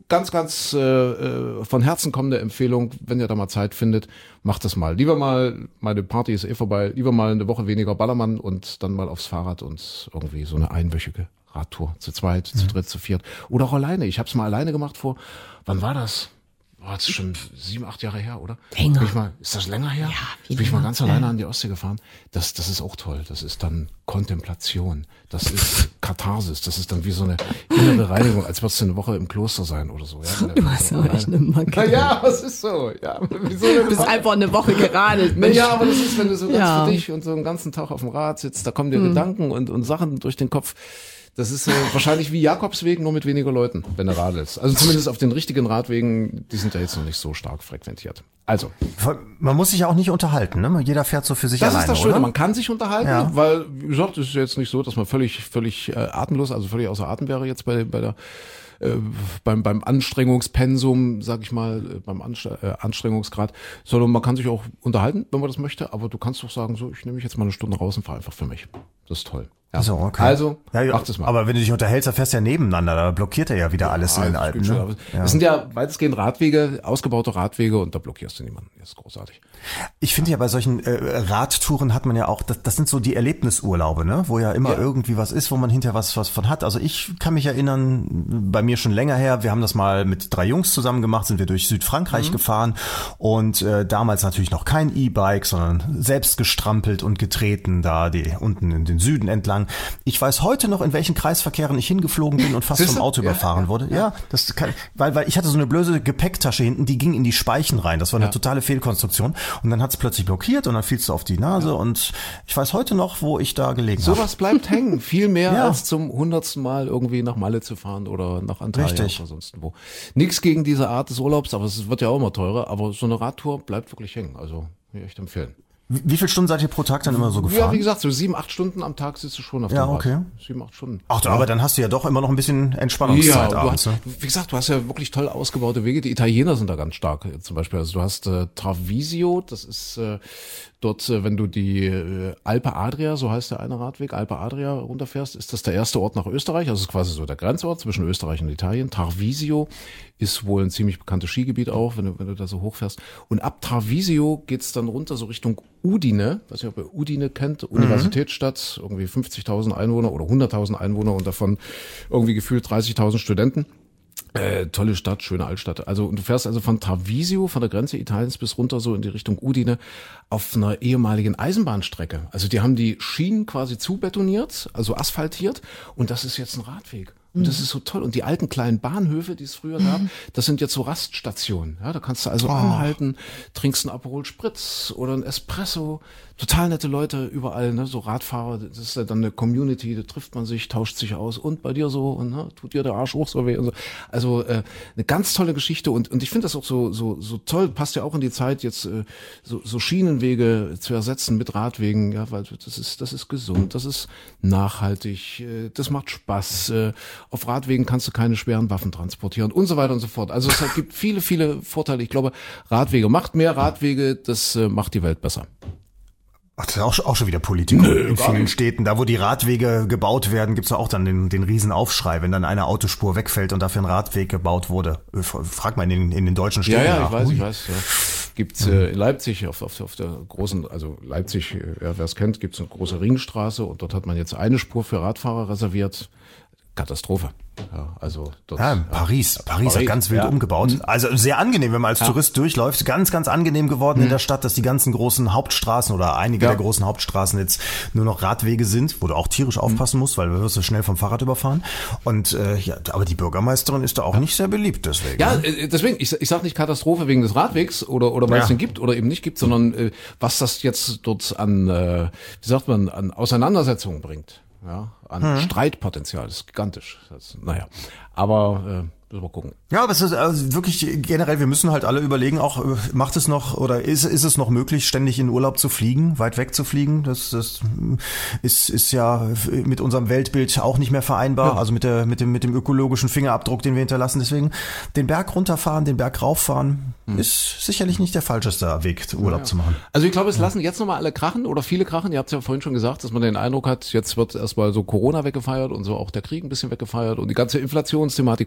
ganz, ganz äh, von Herzen kommende Empfehlung, wenn ihr da mal Zeit findet, macht das mal. Lieber mal, meine Party ist eh vorbei, lieber mal eine Woche weniger Ballermann und dann mal aufs Fahrrad und irgendwie so eine einwöchige Radtour. Zu zweit, mhm. zu dritt, zu viert. Oder auch alleine. Ich habe es mal alleine gemacht vor, wann war das? War jetzt schon sieben, acht Jahre her, oder? Länger. Bin ich mal, ist das länger her? Ja, Bin ich mal ganz alleine ja. an die Ostsee gefahren. Das, das ist auch toll. Das ist dann Kontemplation. Das ist Katharsis. Das ist dann wie so eine innere Reinigung, als würdest du eine Woche im Kloster sein oder so. Ja, Du hast aber echt eine Macke. Na ja, was ist so? Ja, wie so eine Du bist einfach eine Woche geradelt. Na ja, aber das ist, wenn du so ganz Ja. für dich und so einen ganzen Tag auf dem Rad sitzt, da kommen dir mhm. Gedanken und, und Sachen durch den Kopf. Das ist äh, wahrscheinlich wie Jakobswegen, nur mit weniger Leuten, wenn du radelst. Also zumindest auf den richtigen Radwegen, die sind ja jetzt noch nicht so stark frequentiert. Also. Man muss sich ja auch nicht unterhalten, ne? Jeder fährt so für sich Das alleine, ist das Schöne, oder? man kann sich unterhalten, Ja. weil, wie gesagt, es ist jetzt nicht so, dass man völlig, völlig äh, atemlos, also völlig außer Atem wäre jetzt bei, bei der äh, beim, beim Anstrengungspensum, sag ich mal, äh, beim Anst- äh, Anstrengungsgrad, sondern man kann sich auch unterhalten, wenn man das möchte, aber du kannst doch sagen, so, ich nehme mich jetzt mal eine Stunde raus und fahre einfach für mich. Das ist toll. Ja. So, okay. Also, ja, ja, mach das mal. Aber wenn du dich unterhältst, dann fährst du ja nebeneinander, da blockiert er ja wieder alles in den das Alpen. geht Ne? schon, aber Ja. Es sind ja weitestgehend Radwege, ausgebaute Radwege und da blockierst du niemanden. Das ist großartig. Ich finde ja bei solchen äh, Radtouren hat man ja auch, das, das sind so die Erlebnisurlaube, ne, wo ja immer Ja. irgendwie was ist, wo man hinterher was was von hat. Also ich kann mich erinnern, bei mir schon länger her, wir haben das mal mit drei Jungs zusammen gemacht, sind wir durch Südfrankreich mhm. gefahren und äh, damals natürlich noch kein E-Bike, sondern selbst gestrampelt und getreten da die unten in den Süden entlang. Ich weiß heute noch, in welchen Kreisverkehren ich hingeflogen bin und fast Siehste? vom Auto Ja, überfahren ja, wurde. Ja, ja das kann, weil weil ich hatte so eine blöde Gepäcktasche hinten, die ging in die Speichen rein. Das war eine Ja. totale Fehlkonstruktion. Und dann hat es plötzlich blockiert und dann fielst du auf die Nase. Ja. Und ich weiß heute noch, wo ich da gelegen habe. Sowas bleibt hängen. Viel mehr Ja. als zum hundertsten Mal irgendwie nach Malle zu fahren oder nach Antalya Richtig. oder sonst wo. Nichts gegen diese Art des Urlaubs, aber es wird ja auch immer teurer. Aber so eine Radtour bleibt wirklich hängen. Also, will ich echt empfehlen. Wie, wie viele Stunden seid ihr pro Tag dann immer so gefahren? Ja, wie gesagt, so sieben, acht Stunden am Tag sitzt du schon auf Ja, dem Rad. okay. Sieben, acht Stunden. Ach, aber dann hast du ja doch immer noch ein bisschen Entspannungszeit du abends. hast, Ne? wie gesagt, du hast ja wirklich toll ausgebaute Wege. Die Italiener sind da ganz stark, zum Beispiel. Also du hast äh, Treviso, das ist äh, dort, äh, wenn du die äh, Alpe Adria, so heißt der eine Radweg, Alpe Adria runterfährst, ist das der erste Ort nach Österreich. Also es ist quasi so der Grenzort zwischen Österreich und Italien. Treviso ist wohl ein ziemlich bekanntes Skigebiet auch, wenn du, wenn du da so hochfährst. Und ab Treviso geht's dann runter so Richtung Udine. Ich weiß nicht, ob ihr Udine kennt, Universitätsstadt, irgendwie fünfzigtausend Einwohner oder hunderttausend Einwohner und davon irgendwie gefühlt dreißigtausend Studenten. Äh, tolle Stadt, schöne Altstadt. Also und du fährst also von Treviso, von der Grenze Italiens bis runter so in die Richtung Udine auf einer ehemaligen Eisenbahnstrecke. Also die haben die Schienen quasi zubetoniert, also asphaltiert und das ist jetzt ein Radweg. Und das ist so toll. Und die alten kleinen Bahnhöfe, die es früher gab, das sind jetzt so Raststationen. Ja, da kannst du also oh. anhalten, trinkst einen Aperol Spritz oder einen Espresso. Total nette Leute überall, ne, so Radfahrer. Das ist ja dann eine Community, da trifft man sich, tauscht sich aus. Und bei dir so, und ne, tut dir der Arsch auch so weh und so. Also äh, eine ganz tolle Geschichte. Und und ich finde das auch so so so toll. Passt ja auch in die Zeit jetzt äh, so so Schienenwege zu ersetzen mit Radwegen. Ja, weil das ist das ist gesund, das ist nachhaltig, äh, das macht Spaß. Äh, Auf Radwegen kannst du keine schweren Waffen transportieren und so weiter und so fort. Also es gibt viele, viele Vorteile. Ich glaube, Radwege, macht mehr Radwege, das äh, macht die Welt besser. Ach, das ist auch, auch schon wieder Politik. Nö, in gar vielen nicht. Städten, da wo die Radwege gebaut werden, gibt's ja auch dann den, den riesen Aufschrei, wenn dann eine Autospur wegfällt und dafür ein Radweg gebaut wurde. Frag mal in den, in den deutschen Städten Ja, ja, nach. ich weiß, Ui. ich weiß. Ja. Gibt's äh, in Leipzig auf, auf, auf der großen, also Leipzig, äh, ja, wer es kennt, gibt's eine große Ringstraße und dort hat man jetzt eine Spur für Radfahrer reserviert. Katastrophe. Ja, also dort, Ja, Paris. Paris hat Paris, ganz wild ja. umgebaut. Also sehr angenehm, wenn man als Ja. Tourist durchläuft. Ganz, ganz angenehm geworden in der Stadt, dass die ganzen großen Hauptstraßen oder einige Ja. der großen Hauptstraßen jetzt nur noch Radwege sind, wo du auch tierisch aufpassen musst, weil du wirst so schnell vom Fahrrad überfahren. Und äh, ja, aber die Bürgermeisterin ist da auch nicht sehr beliebt deswegen. Ja, ne? äh, deswegen, ich, ich sage nicht Katastrophe wegen des Radwegs oder oder weil es Ja. den gibt oder eben nicht gibt, sondern äh, was das jetzt dort an, äh, wie sagt man, an Auseinandersetzungen bringt. Ja, an Hm. Streitpotenzial, das ist gigantisch. Das, naja, aber äh, müssen wir gucken. Ja, aber es ist also wirklich generell, wir müssen halt alle überlegen, auch äh, macht es noch oder ist, ist es noch möglich, ständig in Urlaub zu fliegen, weit weg zu fliegen? Das, das ist, ist ja mit unserem Weltbild auch nicht mehr vereinbar, Ja. also mit der, mit dem, mit dem ökologischen Fingerabdruck, den wir hinterlassen. Deswegen den Berg runterfahren, den Berg rauffahren, Hm. ist sicherlich nicht der falscheste Weg, Urlaub Ja. zu machen. Also ich glaube, es lassen jetzt nochmal alle krachen oder viele krachen. Ihr habt es ja vorhin schon gesagt, dass man den Eindruck hat, jetzt wird erstmal so Corona weggefeiert und so auch der Krieg ein bisschen weggefeiert und die ganze Inflationsthematik weggefeiert.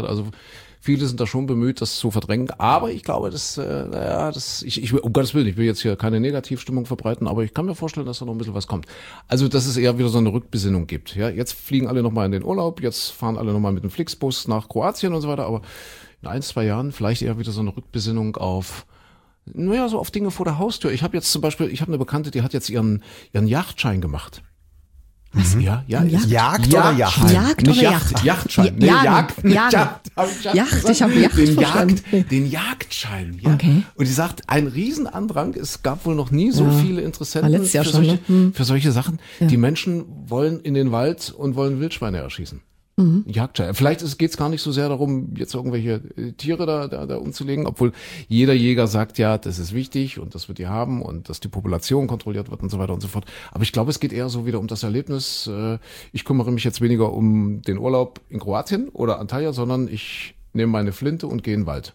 weiter. Also viele sind da schon bemüht, das zu verdrängen. Aber ich glaube, das, äh, naja, das, ich, ich, um Gottes Willen, ich will jetzt hier keine Negativstimmung verbreiten, aber ich kann mir vorstellen, dass da noch ein bisschen was kommt. Also, dass es eher wieder so eine Rückbesinnung gibt. Ja, jetzt fliegen alle nochmal in den Urlaub, jetzt fahren alle nochmal mit dem Flixbus nach Kroatien und so weiter, aber in ein, zwei Jahren vielleicht eher wieder so eine Rückbesinnung auf, naja, so auf Dinge vor der Haustür. Ich habe jetzt zum Beispiel, ich habe eine Bekannte, die hat jetzt ihren, ihren Yachtschein gemacht. Was? Ja, ja. Jagd, Jagd oder Yacht? Jagd Nicht oder Yacht, Yacht? Yachtschein. Nee, Jagen, Jagd, nicht Jagen. Yacht. Hab ich Yacht Yacht, gesagt? ich habe Yacht den verstanden. Jagd, den Jagdschein, ja. Okay. Und die sagt, ein Riesenandrang, es gab wohl noch nie so Ja. viele Interessenten War letztes Jahr für, schon, solche, ne? Hm. für solche Sachen. Ja. Die Menschen wollen in den Wald und wollen Wildschweine erschießen. Mhm. Jagdschein. Vielleicht geht es gar nicht so sehr darum, jetzt irgendwelche äh, Tiere da, da, da umzulegen, obwohl jeder Jäger sagt, ja, das ist wichtig und das wird die haben und dass die Population kontrolliert wird und so weiter und so fort. Aber ich glaube, es geht eher so wieder um das Erlebnis. Äh, ich kümmere mich jetzt weniger um den Urlaub in Kroatien oder Antalya, sondern ich nehme meine Flinte und gehe in den Wald.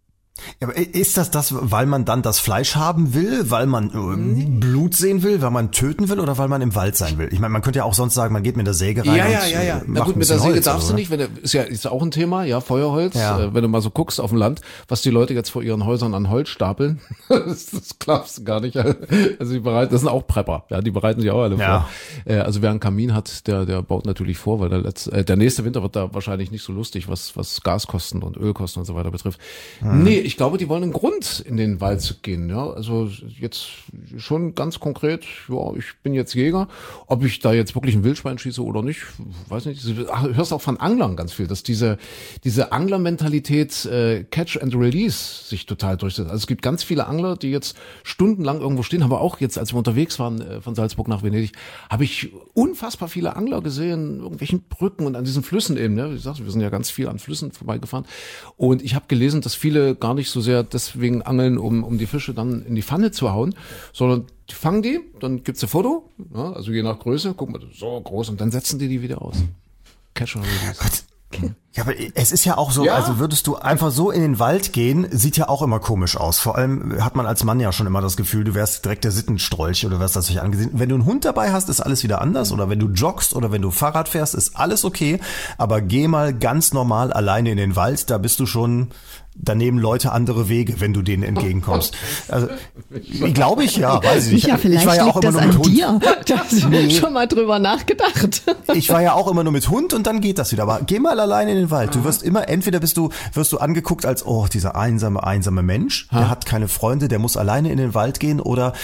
Ja, aber ist das das, weil man dann das Fleisch haben will, weil man äh, Blut sehen will, weil man töten will oder weil man im Wald sein will? Ich meine, man könnte ja auch sonst sagen, man geht mit der Säge rein Ja, ja, und ja, ja. äh, Na macht gut, ein mit der bisschen Säge Holz, darfst du oder? nicht, wenn du, ist ja, ist auch ein Thema, ja, Feuerholz. Ja. Äh, wenn du mal so guckst auf dem Land, was die Leute jetzt vor ihren Häusern an Holz stapeln, das, das glaubst du gar nicht. Also die bereiten, das sind auch Prepper, ja, die bereiten sich auch alle Ja. vor. Äh, also wer einen Kamin hat, der, der baut natürlich vor, weil der letzte, äh, der nächste Winter wird da wahrscheinlich nicht so lustig, was, was Gaskosten und Ölkosten und so weiter betrifft. Hm. Nee, ich glaube, die wollen einen Grund in den Wald zu gehen, ja. Also jetzt schon ganz konkret, ja, ich bin jetzt Jäger. Ob ich da jetzt wirklich ein Wildschwein schieße oder nicht, weiß nicht. Du hörst auch von Anglern ganz viel, dass diese diese Anglermentalität äh, Catch and Release sich total durchsetzt. Also es gibt ganz viele Angler, die jetzt stundenlang irgendwo stehen, haben wir auch jetzt, als wir unterwegs waren äh, von Salzburg nach Venedig, habe ich unfassbar viele Angler gesehen, irgendwelchen Brücken und an diesen Flüssen eben, ne? Wie gesagt, wir sind ja ganz viel an Flüssen vorbeigefahren und ich habe gelesen, dass viele gar nicht so sehr deswegen angeln, um Um, um die Fische dann in die Pfanne zu hauen, sondern die fangen die, dann gibt's ein Foto, ja, also je nach Größe, guck mal, das ist so groß und dann setzen die die wieder aus. Catch and Release. Ja, aber es ist ja auch so, Ja. also würdest du einfach so in den Wald gehen, sieht ja auch immer komisch aus. Vor allem hat man als Mann ja schon immer das Gefühl, du wärst direkt der Sittenstrolch oder wirst das nicht angesehen. Wenn du einen Hund dabei hast, ist alles wieder anders. Oder wenn du joggst oder wenn du Fahrrad fährst, ist alles okay. Aber geh mal ganz normal alleine in den Wald, da bist du schon, da nehmen Leute andere Wege, wenn du denen entgegenkommst. Also, glaube ich, ja, weiß ich nicht. Ja, vielleicht ich war ja auch liegt immer das nur an mit Hund. dir. Da hast du Nee. schon mal drüber nachgedacht. Ich war ja auch immer nur mit Hund und dann geht das wieder. Aber geh mal alleine in den Wald. Du wirst immer, entweder bist du, wirst du angeguckt als, oh, dieser einsame, einsame Mensch, der hat keine Freunde, der muss alleine in den Wald gehen oder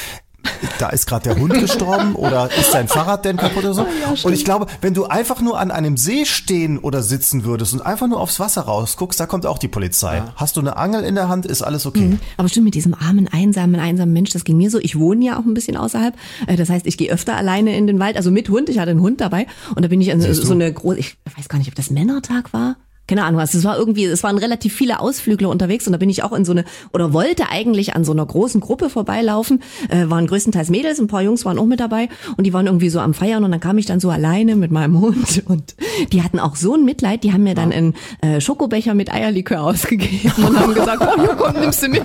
da ist gerade der Hund gestorben oder ist dein Fahrrad denn kaputt oder so. Ja, stimmt. Und ich glaube, wenn du einfach nur an einem See stehen oder sitzen würdest und einfach nur aufs Wasser rausguckst, da kommt auch die Polizei. Hast du eine Angel in der Hand, ist alles okay. Aber stimmt, mit diesem armen, einsamen, einsamen Mensch, das ging mir so. Ich wohne ja auch ein bisschen außerhalb. Äh, Das heißt, ich gehe öfter alleine in den Wald, also mit Hund. Ich hatte einen Hund dabei und da bin ich an so, so eine große, ich weiß gar nicht, ob das Männertag war. Keine Ahnung, also es war irgendwie, es waren relativ viele Ausflügler unterwegs und da bin ich auch in so eine, oder wollte eigentlich an so einer großen Gruppe vorbeilaufen, äh, waren größtenteils Mädels, ein paar Jungs waren auch mit dabei und die waren irgendwie so am Feiern und dann kam ich dann so alleine mit meinem Hund und die hatten auch so ein Mitleid, die haben mir dann einen äh, Schokobecher mit Eierlikör ausgegeben und haben gesagt, oh, hier komm, nimmst du mit.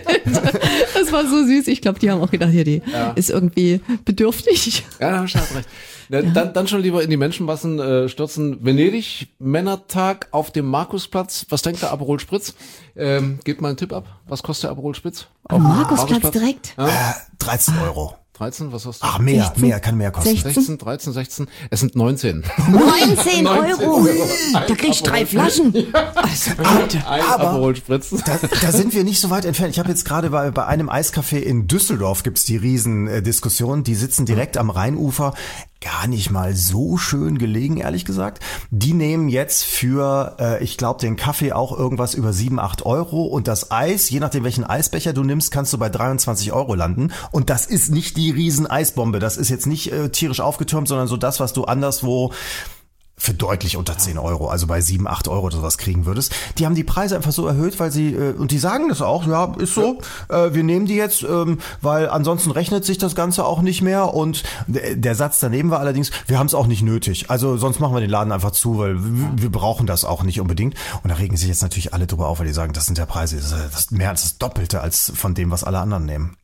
Das war so süß, ich glaube, die haben auch gedacht, hier, die Ja. ist irgendwie bedürftig. Ja, da hast du recht. Ja. Dann, dann schon lieber in die Menschenmassen äh, stürzen. Venedig, Männertag auf dem Markusplatz. Was denkt der Aperol Spritz? Ähm, gebt mal einen Tipp ab. Was kostet der Aperol Spritz? Auf Am dem Markusplatz direkt? Äh, dreizehn Euro. dreizehn, was hast du? Ach, mehr, sechzehn, mehr, kann mehr kosten. sechzehn. sechzehn, dreizehn, sechzehn. Es sind neunzehn. neunzehn Euro! Da krieg ich drei Flaschen. Also, Leute. Ein Aber- Aperol Spritz. Da, da sind wir nicht so weit entfernt. Ich habe jetzt gerade bei, bei einem Eiscafé in Düsseldorf gibt's die Riesendiskussion. Die sitzen direkt am Rheinufer. Gar nicht mal so schön gelegen, ehrlich gesagt. Die nehmen jetzt für, äh, ich glaube, den Kaffee auch irgendwas über sieben, acht Euro. Und das Eis, je nachdem welchen Eisbecher du nimmst, kannst du bei dreiundzwanzig Euro landen. Und das ist nicht die Riesen-Eisbombe. Das ist jetzt nicht äh, tierisch aufgetürmt, sondern so das, was du anderswo für deutlich unter zehn Euro, also bei sieben, acht Euro oder sowas kriegen würdest. Die haben die Preise einfach so erhöht, weil sie, äh, und die sagen das auch, ja, ist so, äh, wir nehmen die jetzt, ähm, weil ansonsten rechnet sich das Ganze auch nicht mehr und d- der Satz daneben war allerdings, wir haben es auch nicht nötig, also sonst machen wir den Laden einfach zu, weil wir, wir brauchen das auch nicht unbedingt und da regen sich jetzt natürlich alle drüber auf, weil die sagen, das sind ja Preise, das ist das mehr als das Doppelte als von dem, was alle anderen nehmen.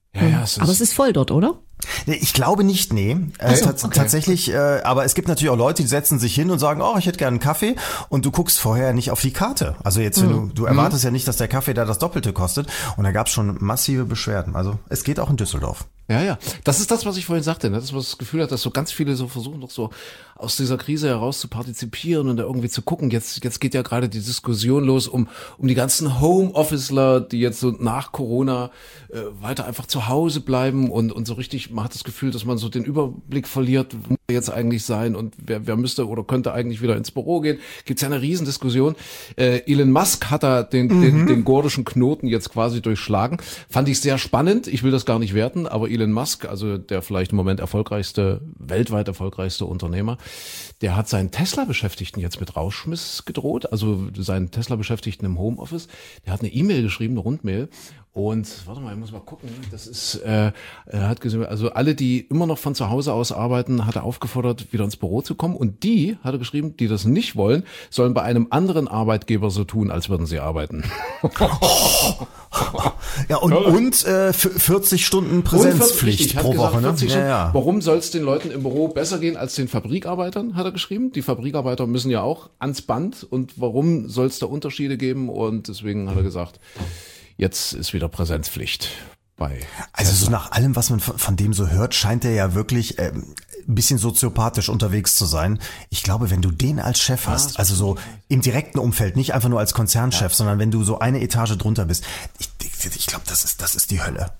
Ja, ja, es ist Aber es ist voll dort, oder? Ich glaube nicht, nee. Äh, so, tats- okay. Tatsächlich, äh, aber es gibt natürlich auch Leute, die setzen sich hin und sagen, oh, ich hätte gerne einen Kaffee und du guckst vorher nicht auf die Karte. Also jetzt, wenn du, du erwartest ja nicht, dass der Kaffee da das Doppelte kostet und da gab es schon massive Beschwerden. Also es geht auch in Düsseldorf. Ja, ja. Das ist das, was ich vorhin sagte, ne? Das, was das Gefühl hat, dass so ganz viele so versuchen, doch so aus dieser Krise heraus zu partizipieren und da irgendwie zu gucken. Jetzt, jetzt geht ja gerade die Diskussion los um, um die ganzen Homeofficeler, die jetzt so nach Corona äh, weiter einfach zu Hause bleiben und, und so richtig, man hat das Gefühl, dass man so den Überblick verliert, wo jetzt eigentlich sein und wer, wer müsste oder könnte eigentlich wieder ins Büro gehen. Gibt's ja eine Riesendiskussion. Äh, Elon Musk hat da den, mhm. den, den gordischen Knoten jetzt quasi durchschlagen. Fand ich sehr spannend. Ich will das gar nicht werten, aber Elon Musk, also der vielleicht im Moment erfolgreichste, weltweit erfolgreichste Unternehmer, der hat seinen Tesla-Beschäftigten jetzt mit Rausschmiss gedroht, also seinen Tesla-Beschäftigten im Homeoffice. Der hat eine E-Mail geschrieben, eine Rundmail. Und warte mal, ich muss mal gucken. Das ist, äh, er hat gesagt, also alle, die immer noch von zu Hause aus arbeiten, hat er aufgefordert, wieder ins Büro zu kommen. Und die, hat er geschrieben, die das nicht wollen, sollen bei einem anderen Arbeitgeber so tun, als würden sie arbeiten. Ja, und, und äh, vierzig Stunden Präsenzpflicht pro Woche. Gesagt, Ne? Ja, ja. Warum soll es den Leuten im Büro besser gehen als den Fabrikarbeitern, hat er geschrieben. Die Fabrikarbeiter müssen ja auch ans Band. Und warum soll es da Unterschiede geben? Und deswegen hat er gesagt, jetzt ist wieder Präsenzpflicht bei. Also so nach allem, was man von, von dem so hört, scheint er ja wirklich ähm, ein bisschen soziopathisch unterwegs zu sein. Ich glaube, wenn du den als Chef hast, also so im direkten Umfeld, nicht einfach nur als Konzernchef, ja. sondern wenn du so eine Etage drunter bist, ich, ich, ich glaube, das ist, das ist die Hölle.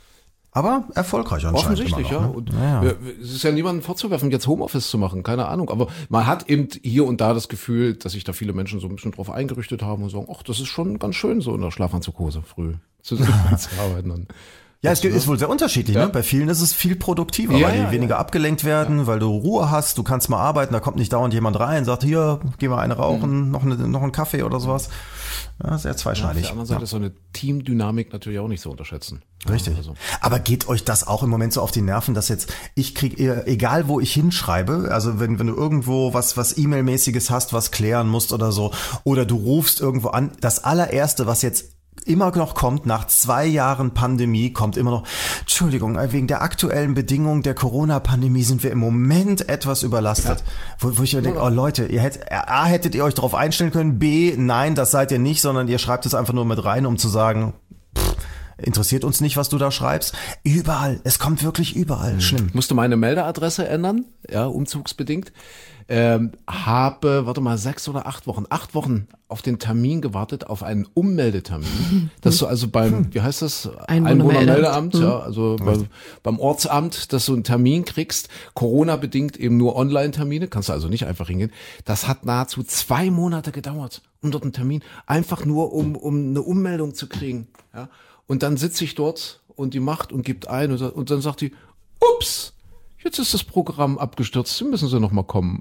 Aber erfolgreich anscheinend. Offensichtlich, immer noch, ja. Ne? Und ja, ja. Es ist ja niemandem vorzuwerfen, jetzt Homeoffice zu machen, keine Ahnung. Aber man hat eben hier und da das Gefühl, dass sich da viele Menschen so ein bisschen drauf eingerichtet haben und sagen, ach, das ist schon ganz schön, so in der Schlafanzughose früh zu, zu arbeiten. Und ja, es ist wohl sehr unterschiedlich. Ja. Ne? Bei vielen ist es viel produktiver, ja, weil die ja, weniger ja. abgelenkt werden, ja. weil du Ruhe hast, du kannst mal arbeiten, da kommt nicht dauernd jemand rein, sagt, hier, geh mal eine rauchen, mhm. noch, eine, noch einen Kaffee oder sowas. Ja, sehr zweischneidig. Ja, auf der anderen Seite ja. ist so eine Teamdynamik natürlich auch nicht zu unterschätzen. Richtig. Ja, also. Aber geht euch das auch im Moment so auf die Nerven, dass jetzt, ich krieg, egal wo ich hinschreibe, also wenn, wenn du irgendwo was, was E-Mail-mäßiges hast, was klären musst oder so, oder du rufst irgendwo an, das allererste, was jetzt immer noch kommt, nach zwei Jahren Pandemie, kommt immer noch, Entschuldigung, wegen der aktuellen Bedingungen der Corona-Pandemie sind wir im Moment etwas überlastet. Ja. Wo, wo ich mir denke, oh Leute, ihr hättet, A, hättet ihr euch darauf einstellen können, B, nein, das seid ihr nicht, sondern ihr schreibt es einfach nur mit rein, um zu sagen, pff, interessiert uns nicht, was du da schreibst. Überall, es kommt wirklich überall. Mhm. Schlimm. Ich musste meine Meldeadresse ändern, ja, umzugsbedingt. Ähm, habe, warte mal, sechs oder acht Wochen, acht Wochen auf den Termin gewartet, auf einen Ummeldetermin. Dass du also beim, wie heißt das? Einwohnermeldeamt, mhm. ja, also bei, beim Ortsamt, dass du einen Termin kriegst, Corona-bedingt eben nur Online-Termine, kannst du also nicht einfach hingehen. Das hat nahezu zwei Monate gedauert, um dort einen Termin, einfach nur um, um eine Ummeldung zu kriegen, ja. Und dann sitze ich dort und die macht und gibt ein und, und dann sagt die, ups, jetzt ist das Programm abgestürzt, müssen Sie noch mal kommen.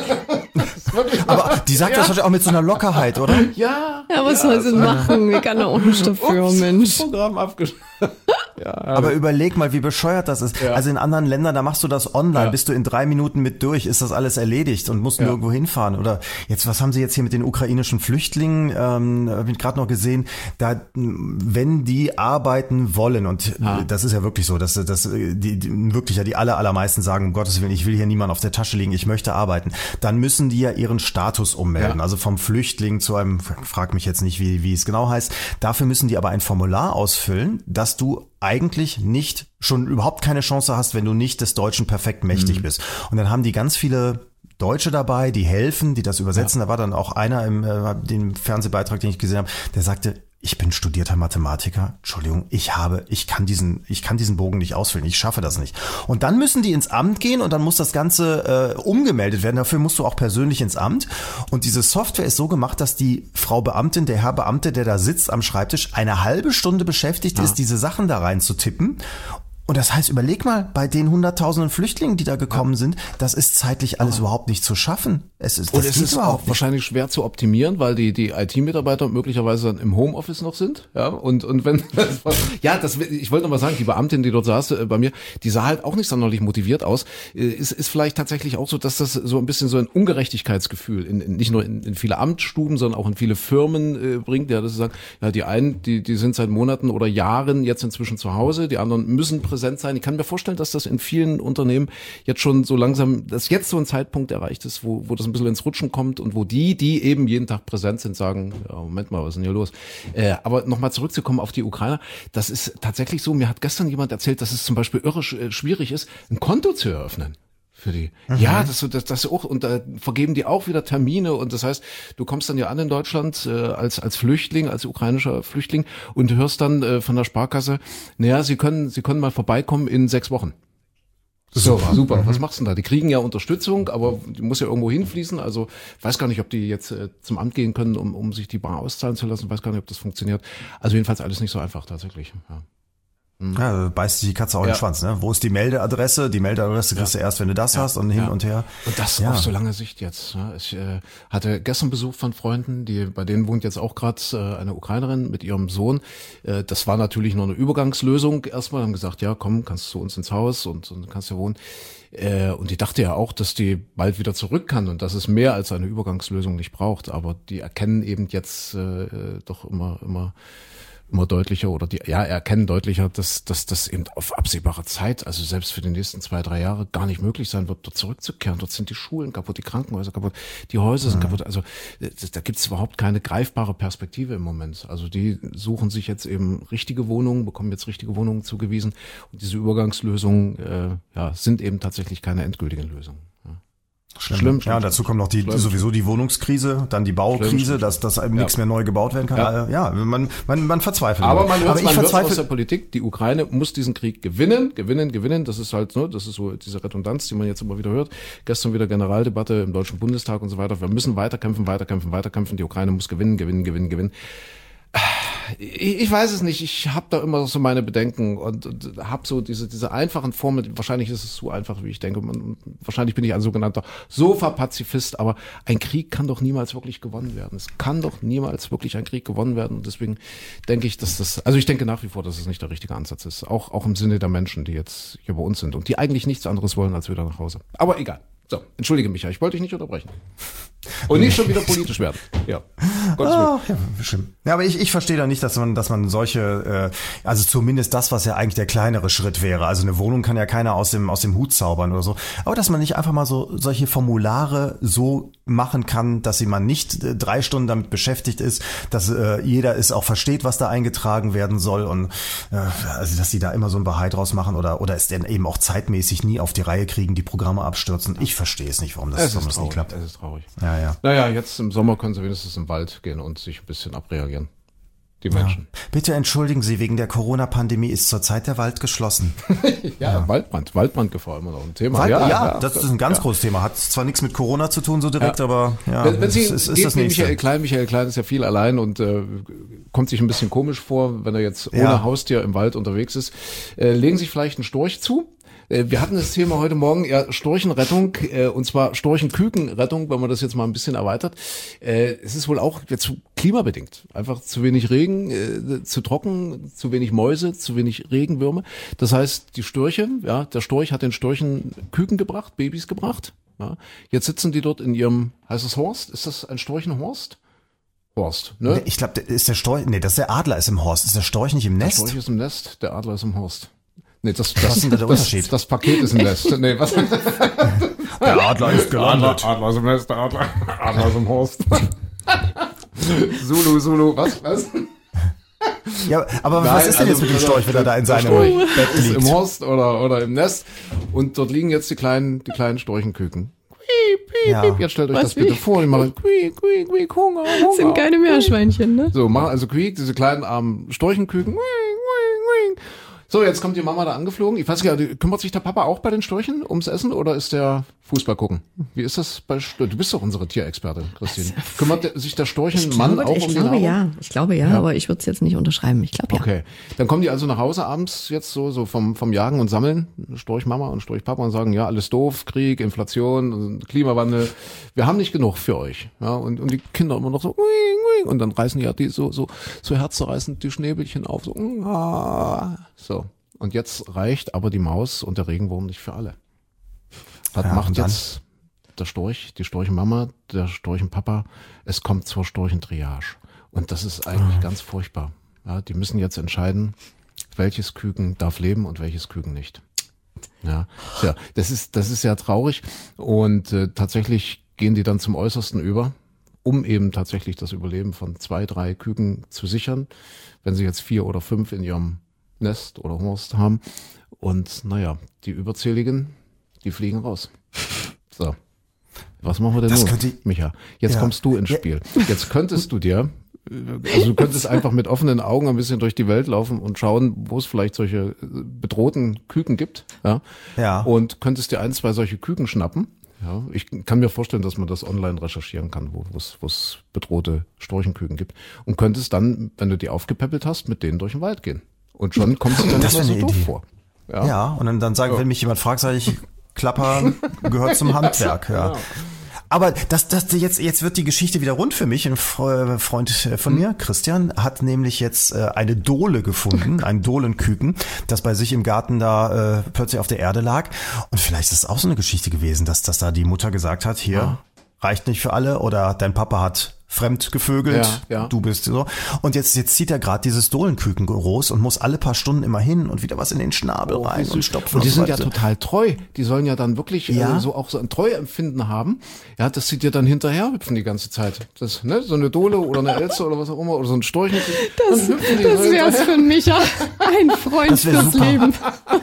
Aber die sagt ja. das wahrscheinlich auch mit so einer Lockerheit, oder? Ja. Ja, was ja, soll sie also, machen? Wie kann er auch nicht dafür, ups, Mensch. Programm abgestürzt. Ja, aber überleg mal, wie bescheuert das ist. Ja. Also in anderen Ländern, da machst du das online, ja. bist du in drei Minuten mit durch, ist das alles erledigt und musst ja. nur irgendwo hinfahren. Oder jetzt, was haben sie jetzt hier mit den ukrainischen Flüchtlingen? Ähm, habe ich gerade noch gesehen, da, wenn die arbeiten wollen, und ja. das ist ja wirklich so, dass, dass die, die wirklich ja die aller, allermeisten sagen, um Gottes Willen, ich will hier niemand auf der Tasche liegen, ich möchte arbeiten, dann müssen die ja ihren Status ummelden. Ja. Also vom Flüchtling zu einem, frag mich jetzt nicht, wie, wie es genau heißt. Dafür müssen die aber ein Formular ausfüllen, dass du eigentlich nicht, schon überhaupt keine Chance hast, wenn du nicht des Deutschen perfekt mächtig mhm. bist. Und dann haben die ganz viele Deutsche dabei, die helfen, die das übersetzen. Ja. Da war dann auch einer im äh, dem Fernsehbeitrag, den ich gesehen habe, der sagte, ich bin studierter Mathematiker. Entschuldigung, ich habe, ich kann diesen, ich kann diesen Bogen nicht ausfüllen. Ich schaffe das nicht. Und dann müssen die ins Amt gehen und dann muss das Ganze äh, umgemeldet werden. Dafür musst du auch persönlich ins Amt. Und diese Software ist so gemacht, dass die Frau Beamtin, der Herr Beamte, der da sitzt am Schreibtisch, eine halbe Stunde beschäftigt ja. ist, diese Sachen da rein zu tippen. Und das heißt, überleg mal, bei den hunderttausenden Flüchtlingen, die da gekommen ja. sind, das ist zeitlich alles oh. überhaupt nicht zu schaffen. Es ist, das und es ist auch nicht. wahrscheinlich schwer zu optimieren, weil die die I T-Mitarbeiter möglicherweise dann im Homeoffice noch sind. Ja, und und wenn das war, ja, das ich wollte noch mal sagen, die Beamtin, die dort saß äh, bei mir, die sah halt auch nicht sonderlich motiviert aus. Äh, ist ist vielleicht tatsächlich auch so, dass das so ein bisschen so ein Ungerechtigkeitsgefühl in, in nicht nur in, in viele Amtsstuben, sondern auch in viele Firmen äh, bringt. Ja, das ist sagen, ja, die einen, die die sind seit Monaten oder Jahren jetzt inzwischen zu Hause, die anderen müssen präsent sein. Ich kann mir vorstellen, dass das in vielen Unternehmen jetzt schon so langsam, dass jetzt so ein Zeitpunkt erreicht ist, wo, wo das ein bisschen ins Rutschen kommt und wo die, die eben jeden Tag präsent sind, sagen, ja, Moment mal, was ist denn hier los? Äh, aber nochmal zurückzukommen auf die Ukrainer, das ist tatsächlich so, mir hat gestern jemand erzählt, dass es zum Beispiel irre schwierig ist, ein Konto zu eröffnen. Für die. Mhm. Ja, das, das, das auch, und da vergeben die auch wieder Termine und das heißt, du kommst dann ja an in Deutschland äh, als als Flüchtling, als ukrainischer Flüchtling und hörst dann äh, von der Sparkasse, naja, sie können sie können mal vorbeikommen in sechs Wochen. So, super. super. Mhm. Was machst du denn da? Die kriegen ja Unterstützung, aber die muss ja irgendwo hinfließen. Also weiß gar nicht, ob die jetzt äh, zum Amt gehen können, um um sich die bar auszahlen zu lassen. Weiß gar nicht, ob das funktioniert. Also jedenfalls alles nicht so einfach tatsächlich. Ja. Ja, beißt sich die Katze auch in ja. den Schwanz, ne? Wo ist die Meldeadresse? Die Meldeadresse kriegst ja. du erst, wenn du das ja. hast und hin ja. und her. Und das ja. auf so lange Sicht jetzt. Ne? Ich äh, hatte gestern Besuch von Freunden, die bei denen wohnt jetzt auch gerade äh, eine Ukrainerin mit ihrem Sohn. Äh, das war natürlich nur eine Übergangslösung. Erstmal haben gesagt, ja, komm, kannst du zu uns ins Haus und, und kannst ja wohnen. Äh, und die dachte ja auch, dass die bald wieder zurück kann und dass es mehr als eine Übergangslösung nicht braucht. Aber die erkennen eben jetzt äh, doch immer, immer immer deutlicher oder die ja erkennen deutlicher, dass dass das eben auf absehbare Zeit, also selbst für die nächsten zwei, drei Jahre gar nicht möglich sein wird, dort zurückzukehren. Dort sind die Schulen kaputt, die Krankenhäuser kaputt, die Häuser sind mhm. kaputt. Also da gibt es überhaupt keine greifbare Perspektive im Moment. Also die suchen sich jetzt eben richtige Wohnungen, bekommen jetzt richtige Wohnungen zugewiesen und diese Übergangslösungen äh, ja sind eben tatsächlich keine endgültigen Lösungen. Ja. Schlimm. Schlimm, schlimm. Ja, dazu kommt noch die schlimm. sowieso die Wohnungskrise, dann die Baukrise, schlimm, schlimm. dass dass eben ja. nichts mehr neu gebaut werden kann. Ja, ja man man man verzweifelt. Aber man hört, man hört aus der Politik, die Ukraine muss diesen Krieg gewinnen, gewinnen, gewinnen. Das ist halt, ne, das ist so diese Redundanz, die man jetzt immer wieder hört. Gestern wieder Generaldebatte im Deutschen Bundestag und so weiter. Wir müssen weiterkämpfen, weiterkämpfen, weiterkämpfen. Die Ukraine muss gewinnen, gewinnen, gewinnen, gewinnen. Ich, ich weiß es nicht, ich habe da immer so meine Bedenken und, und habe so diese diese einfachen Formeln, wahrscheinlich ist es zu einfach, wie ich denke, man, wahrscheinlich bin ich ein sogenannter Sofa-Pazifist, aber ein Krieg kann doch niemals wirklich gewonnen werden. Es kann doch niemals wirklich ein Krieg gewonnen werden und deswegen denke ich, dass das, also ich denke nach wie vor, dass es nicht der richtige Ansatz ist, auch auch im Sinne der Menschen, die jetzt hier bei uns sind und die eigentlich nichts anderes wollen als wieder nach Hause. Aber egal. So, entschuldige mich, ich wollte dich nicht unterbrechen. Und nicht schon wieder politisch werden. Ja. Gottes oh, ja, bestimmt. Ja, aber ich, ich verstehe da nicht, dass man, dass man solche, äh, also zumindest das, was ja eigentlich der kleinere Schritt wäre. Also eine Wohnung kann ja keiner aus dem, aus dem Hut zaubern oder so. Aber dass man nicht einfach mal so solche Formulare so machen kann, dass sie man nicht äh, drei Stunden damit beschäftigt ist, dass äh, jeder es auch versteht, was da eingetragen werden soll und äh, also dass sie da immer so ein Bahai draus machen oder oder es denn eben auch zeitmäßig nie auf die Reihe kriegen, die Programme abstürzen. Ich verstehe es nicht, warum das, es warum das traurig, nicht klappt. Es ist traurig. Ja, ja. Naja, jetzt im Sommer können sie wenigstens im Wald gehen und sich ein bisschen abreagieren. Die Menschen. Ja. Bitte entschuldigen Sie, wegen der Corona-Pandemie ist zurzeit der Wald geschlossen. ja, ja, Waldbrand, Waldbrandgefahr immer noch ein Thema. Wald, ja, ja, ja, das ist ein ganz ja. großes Thema. Hat zwar nichts mit Corona zu tun so direkt, ja. aber ja. Wenn, wenn Sie, ist, ist geht das wie Michael Klein, Michael Klein ist ja viel allein und äh, kommt sich ein bisschen komisch vor, wenn er jetzt ohne ja. Haustier im Wald unterwegs ist. Äh, legen sich vielleicht einen Storch zu. Wir hatten das Thema heute Morgen, ja, Storchenrettung, äh, und zwar Storchenkükenrettung, wenn man das jetzt mal ein bisschen erweitert. Äh, es ist wohl auch jetzt klimabedingt. Einfach zu wenig Regen, äh, zu trocken, zu wenig Mäuse, zu wenig Regenwürmer. Das heißt, die Störche, ja, der Storch hat den Störchen Küken gebracht, Babys gebracht. Ja. Jetzt sitzen die dort in ihrem, heißt es Horst? Ist das ein Storchenhorst? Horst, ne? Ich glaube, ist der Storch, nee, das ist der Adler ist im Horst. Ist der Storch nicht im Nest? Der Storch ist im Nest, der Adler ist im Horst. Nee, das, das, was ist denn der Unterschied? Das, das Paket ist im Nest. Nee, was? Der Adler ist gelandet. Adler, Adler ist im Nest, der Adler, Adler ist im Horst. Zulu, Zulu, was, was? Ja, aber Nein, was ist denn also, jetzt mit dem Storch, wenn er da in seinem Bett liegt? Im Horst oder, oder im Nest. Und dort liegen jetzt die kleinen, die kleinen Storchenküken. Ja. Jetzt stellt euch was das bitte wie? vor, die machen quiek, quiek, quiek, Hunger, Hunger. Das sind keine Meerschweinchen, ne? So, machen also quiek, diese kleinen armen Storchenküken. So, jetzt kommt die Mama da angeflogen. Ich weiß gar nicht, kümmert sich der Papa auch bei den Störchen ums Essen oder ist der Fußball gucken? Wie ist das bei Störchen? Du bist doch unsere Tierexpertin, Christine. Kümmert der, sich der Storchenmann auch ich um die glaube, Nahrung? ja. Ich glaube ja, Ja. aber ich würde es jetzt nicht unterschreiben. Ich glaube ja. Okay, dann kommen die also nach Hause abends jetzt so so vom vom Jagen und Sammeln, Storchmama und Storchpapa und sagen, ja, alles doof, Krieg, Inflation, Klimawandel, wir haben nicht genug für euch. Ja, und und die Kinder immer noch so uing, uing, und dann reißen die ja die so so so herzzerreißend die Schnäbelchen auf, so ah, so. Und jetzt reicht aber die Maus und der Regenwurm nicht für alle. Was Ja, macht und dann? jetzt der Storch, die Storchenmama, der Storchenpapa? Es kommt zur Storchentriage. Und das ist eigentlich ganz furchtbar. Ja, die müssen jetzt entscheiden, welches Küken darf leben und welches Küken nicht. Ja, ja, das ist, das ist ja traurig. Und äh, tatsächlich gehen die dann zum Äußersten über, um eben tatsächlich das Überleben von zwei, drei Küken zu sichern, wenn sie jetzt vier oder fünf in ihrem Nest oder Horst haben. Und naja, die Überzähligen, die fliegen raus. So. Was machen wir denn Das nun, könnte- Micha? Jetzt Ja. kommst du ins Ja. Spiel. Jetzt könntest du dir, also du könntest einfach mit offenen Augen ein bisschen durch die Welt laufen und schauen, wo es vielleicht solche bedrohten Küken gibt. Ja. Ja. Und könntest dir ein, zwei solche Küken schnappen. Ja, ich kann mir vorstellen, dass man das online recherchieren kann, wo es wo es bedrohte Storchenküken gibt. Und könntest dann, wenn du die aufgepäppelt hast, mit denen durch den Wald gehen. Und schon kommst du dann Das nicht mehr wär so eine doof Idee. vor. Ja, und dann, dann sagen, wenn mich jemand fragt, sage ich, Klapper gehört zum Handwerk. Ja. genau. Aber das, das jetzt, jetzt wird die Geschichte wieder rund für mich. Ein Fre- Freund von mir, Christian, hat nämlich jetzt äh, eine Dole gefunden, ein Dohlenküken, das bei sich im Garten da äh, plötzlich auf der Erde lag. Und vielleicht ist es auch so eine Geschichte gewesen, dass, dass da die Mutter gesagt hat, hier, Ja. reicht nicht für alle, oder dein Papa hat fremd gevögelt, Ja, ja. du bist so. Und jetzt, jetzt zieht er gerade dieses Dohlenküken groß und muss alle paar Stunden immer hin und wieder was in den Schnabel rein und stopfen. Und die so sind ja weiter. total treu. Die sollen ja dann wirklich Ja. äh, so auch so ein Treuempfinden haben. Ja, dass sie dir dann hinterher hüpfen die ganze Zeit. Das, ne, so eine Dole oder eine Elze oder was auch immer oder so ein Storchen. Das, dann hüpfen die das so wär's hinterher. für Micha. Ein Freund Das wär fürs super. Leben.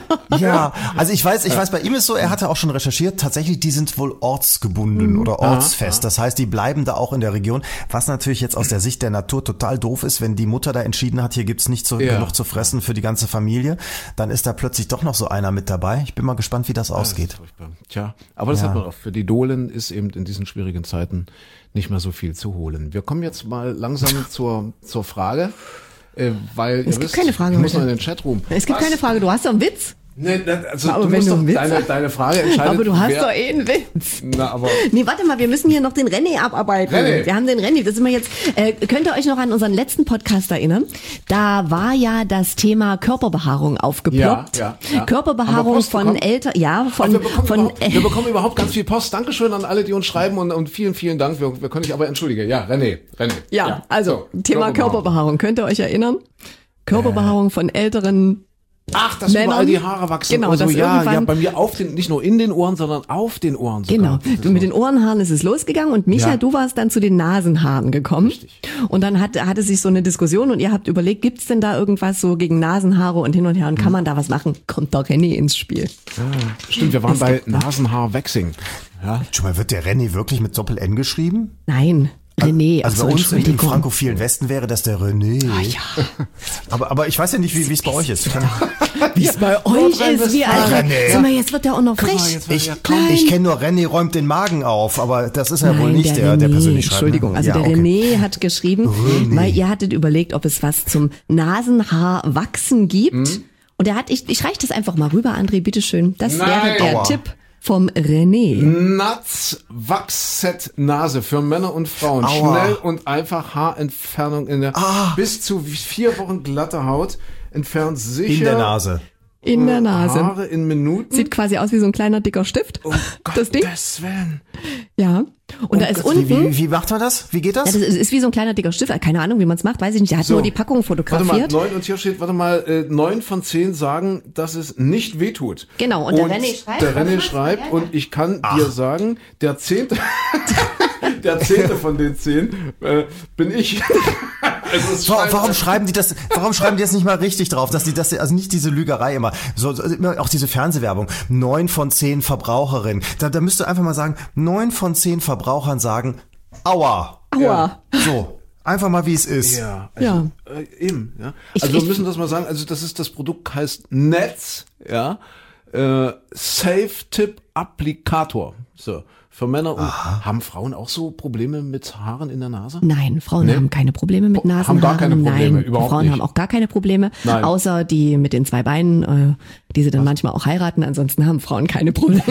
Ja, also ich weiß, ich weiß, bei ihm ist so, er hatte auch schon recherchiert, tatsächlich, die sind wohl ortsgebunden oder ortsfest. Das heißt, die bleiben da auch in der Region, was natürlich jetzt aus der Sicht der Natur total doof ist, wenn die Mutter da entschieden hat, hier gibt's nicht so Ja. genug zu fressen für die ganze Familie, dann ist da plötzlich doch noch so einer mit dabei. Ich bin mal gespannt, wie das ausgeht. Furchtbar. Tja, aber das Ja. hat man auch. Für die Dohlen ist eben in diesen schwierigen Zeiten nicht mehr so viel zu holen. Wir kommen jetzt mal langsam zur, zur Frage, äh, weil Es ihr gibt wisst, keine Frage ich muss heute. noch in den Chatroom. Es gibt Was? keine Frage, du hast doch einen Witz. Nee, das- also Aber du wenn musst du doch einen Witz deine, hast- deine Frage entscheidet. Aber du hast wer, doch eh einen Witz. Na, aber Nee, warte mal, wir müssen hier noch den René abarbeiten. René. Wir haben den René, das sind wir jetzt. Äh, könnt ihr euch noch an unseren letzten Podcast erinnern? Da war ja das Thema Körperbehaarung aufgeploppt. Ja, ja, ja. Haben Körperbehaarung wir Post von bekommen? Eltern, ja, Ach, von, wir, bekommen von, überhaupt, wir bekommen überhaupt ganz viel Post. Dankeschön an alle, die uns schreiben und, und vielen, vielen Dank. Wir, wir können dich aber entschuldigen. Ja, René, René. ja, also so, Thema Körperbehaarung. Könnt ihr euch erinnern? Körperbehaarung von älteren. Ach, dass Männern. überall die Haare wachsen. Genau, und so, dass ja, irgendwann- ja, bei mir auf den, nicht nur in den Ohren, sondern auf den Ohren Genau. sogar. Das ist Du, mit so- den Ohrenhaaren ist es losgegangen und Micha, Ja. du warst dann zu den Nasenhaaren gekommen. Richtig. Und dann hat, hatte sich so eine Diskussion und ihr habt überlegt, gibt's denn da irgendwas so gegen Nasenhaare und hin und her und Hm. kann man da was machen? Kommt doch René ins Spiel. Stimmt, wir waren bei Nasenhaar-Waxing. Ja. Schon mal, wird der René wirklich mit Doppel-N geschrieben? Nein, René. Also ach so, bei uns im, im Entschuldigung. frankophilen Westen wäre das der René. Ah, ja. Aber, aber ich weiß ja nicht, wie wie es bei euch ist. Wie es bei euch ist, wie Alter. René. Sag mal, jetzt wird der auch noch mal, frech. jetzt wird Ich, Ja, ich kenne nur René räumt den Magen auf, aber das ist ja wohl Nein, nicht der, der, René. persönlich schreibt. ne? Entschuldigung, also Ja, der okay. René hat geschrieben, weil ihr hattet überlegt, ob es was zum Nasenhaarwachsen gibt. Und er hat, ich, ich reiche das einfach mal rüber, André, bitteschön. Das Nein. wäre der Aua. Tipp vom René. Nuts Wachset Nase für Männer und Frauen. Aua. Schnell und einfach Haarentfernung in der Ah. bis zu vier Wochen glatte Haut entfernt sicher In der Nase. In der Nase. Haare in Minuten. Sieht quasi aus wie so ein kleiner dicker Stift. um das Ding. Gottes Willen. Ja. Und da ist Gott, Wie, unten. wie, wie macht man das? Wie geht Ja, das? das ist, ist wie so ein kleiner dicker Stift. Keine Ahnung, wie man es macht, weiß ich nicht. Der hat So. nur die Packung Warte mal, fotografiert. neun und hier steht, warte mal, äh, neun von zehn sagen, dass es nicht wehtut. Genau, und der René schreibt- Der warte René mal, schreibt, ja, ja. und ich kann dir sagen, der zehnte, der zehnte von den zehn äh, bin ich. Also es Wa- scheint- Warum schreiben die das? Warum schreiben die das nicht mal richtig drauf, dass die das also nicht diese Lügerei immer, so, so immer auch diese Fernsehwerbung. Neun von zehn Verbraucherinnen. Da, da müsst ihr einfach mal sagen, neun von zehn Verbrauchern sagen, Aua. Aua. So. Einfach mal, wie es ist. Ja, also, Ja. Äh, eben. Ja. Ich- Also ich- wir müssen das mal sagen. Also das ist das Produkt heißt Netz, ja, äh, Safe Tip Applikator. So für Männer und haben Frauen auch so Probleme mit Haaren in der Nase? Nein, Frauen Nee. haben keine Probleme mit Haben Nasenhaaren. gar keine Probleme, Nein, überhaupt Frauen nicht. haben auch gar keine Probleme, Nein. außer die mit den zwei Beinen, äh, die sie dann manchmal auch heiraten. Ansonsten haben Frauen keine Probleme.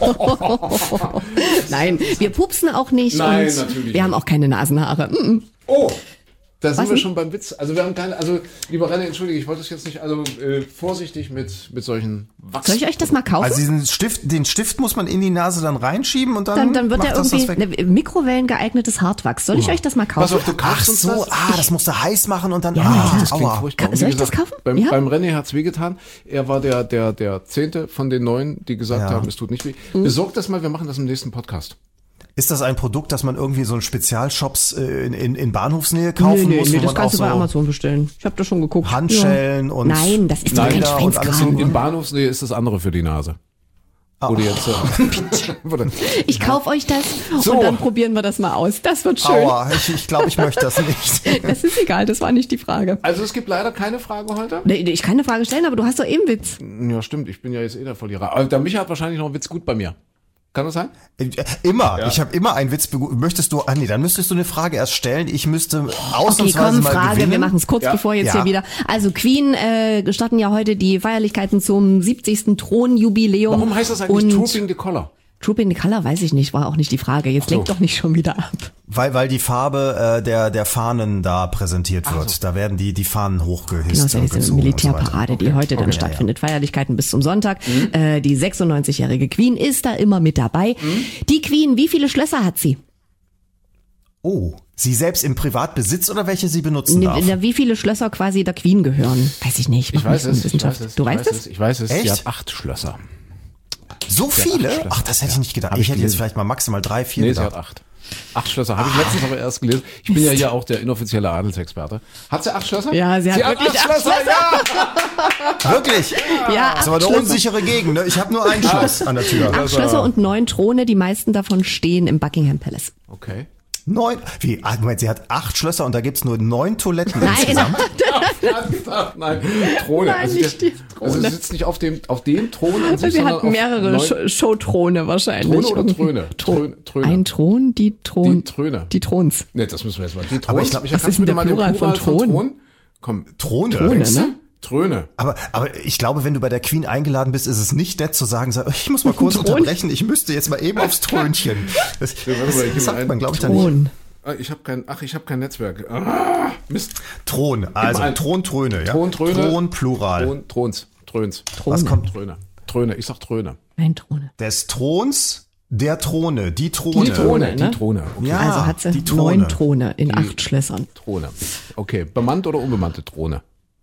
Nein, wir pupsen auch nicht Nein, und natürlich wir haben nicht. auch keine Nasenhaare. Mm-mm. Oh, da sind Was wir denn? schon beim Witz. Also wir haben keine, also lieber René, entschuldige, ich wollte es jetzt nicht, also äh, vorsichtig mit mit solchen Wachs. Soll ich euch das mal kaufen? Also diesen Stift, den Stift muss man in die Nase dann reinschieben und dann, dann, dann wird macht er das das irgendwie weg. ne, Mikrowellen geeignetes Hartwachs. Soll ich euch das mal kaufen? Pass auf, du Ach kaufst uns so, das. ah, das musst du heiß machen und dann, Ja, ah, ja. Das klingt aua. furchtbar. Kann- Und wie soll ich das gesagt, kaufen? Beim, Ja? beim René hat's wehgetan. Er war der, der, der Zehnte von den Neun, die gesagt Ja. haben, es tut nicht weh. Mhm. Besorgt das mal, wir machen das im nächsten Podcast. Ist das ein Produkt, das man irgendwie so in Spezialshops äh, in, in, in Bahnhofsnähe kaufen nee, nee, muss? nee, wo das man auch kannst du so bei Amazon bestellen. Ich habe das schon geguckt. Handschellen und Nein, das ist doch kein Bilder und alles Schweinskram. In, in Bahnhofsnähe ist das andere für die Nase. Ah. Wo die jetzt, äh, Wurde- Ich kauf euch das So. und dann probieren wir das mal aus. Das wird schön. Aua, ich, ich glaube, ich möchte das nicht. Das ist egal, das war nicht die Frage. also es gibt leider keine Frage heute. Nee, ich kann eine Frage stellen, aber du hast doch eben Witz. Ja, stimmt, ich bin ja jetzt eh der Verlierer. Aber der Micha hat wahrscheinlich noch einen Witz gut bei mir. Kann das sein? Äh, Immer. Ich habe immer einen Witz. begu- Möchtest du, ah nee, dann müsstest du eine Frage erst stellen. Ich müsste Okay, ausnahmsweise komm, mal Frage, gewinnen. wir machen es kurz, Ja. bevor jetzt Ja. hier wieder. Also Queen äh, starten ja heute die Feierlichkeiten zum siebzigsten Thronjubiläum. Warum heißt das eigentlich und Trooping the Collar? Trooping the Color, weiß ich nicht, war auch nicht die Frage. Jetzt lenkt doch nicht schon wieder ab. Weil, weil die Farbe äh, der, der Fahnen da präsentiert wird. Da werden die, die Fahnen hochgehisst. Genau, das ist und eine gezogen und so Militärparade, weiter. die heute dann Okay, stattfindet. Feierlichkeiten bis zum Sonntag. Äh, die sechsundneunzigjährige Queen ist da immer mit dabei. Die Queen, wie viele Schlösser hat sie? Oh, sie selbst im Privatbesitz oder welche sie benutzen darf? Ne, wie viele Schlösser quasi der Queen gehören? Weiß ich nicht. Ich Mach weiß nicht es, ich Wissenschaft. weiß es. Du ich weißt weiß es? Ich weiß es. Sie Echt? hat acht Schlösser. So viele? Schlösser. Ach, das hätte ich nicht gedacht. Hab Ich ich hätte jetzt gelesen. vielleicht mal maximal drei, vier Nee, sie gedacht. hat acht. Acht Schlösser. Habe ich letztens aber erst gelesen. Ich bin ja hier auch der inoffizielle Adelsexperte. Hat sie acht Schlösser? Ja, sie hat wirklich acht ja! Wirklich? Ja, Das acht ist aber eine Schlösser. unsichere Gegend, ne? Ich habe nur ein Schloss an der Tür. Acht Schlösser und neun Throne, die meisten davon stehen im Buckingham Palace. Okay. Neun? Wie? Ah, Moment, sie hat acht Schlösser und da gibt's nur neun Toiletten Nein, insgesamt. Nein, Throne. Nein, also, nicht die, die also sie sitzt nicht auf dem, auf dem Thron an sich, Sie sondern hat auf mehrere neun- Sh- Showthrone wahrscheinlich. Throne oder irgendwie. Throne? Throne, Throne. Ein Thron, die Thron. Die Throne. Die Throns. Nee, das müssen wir jetzt mal. Die Throne. Aber ich glaub, Micha, was kannst ist du denn bitte der mal den Plural von Thron? Komm, Throne. Throne, denkst du? ne? Throne. Aber, aber ich glaube, wenn du bei der Queen eingeladen bist, ist es nicht nett zu sagen, sag, ich muss mal kurz Thron? unterbrechen, ich müsste jetzt mal eben aufs Thrönchen. Das, Ja, warte mal, ich geb das mal sagt ein. man, glaube ich, da nicht. Thron. Ah, Ich habe kein, ach, ich habe kein Netzwerk. Ah, Mist. Thron, also ein. Thron, Throne, ja? Thron, Throne. Thron, Plural. Thron, Throns, Thröns. Was kommt? Throne. Throne, ich sag Throne. Ein Throne. Des Throns, der Throne, die Throne. Die Throne, Die ne? Throne. Okay. Ja, Also hat sie die Throne. neun Throne in acht Schlössern. Throne. Okay, bemannt oder unbemannte Throne?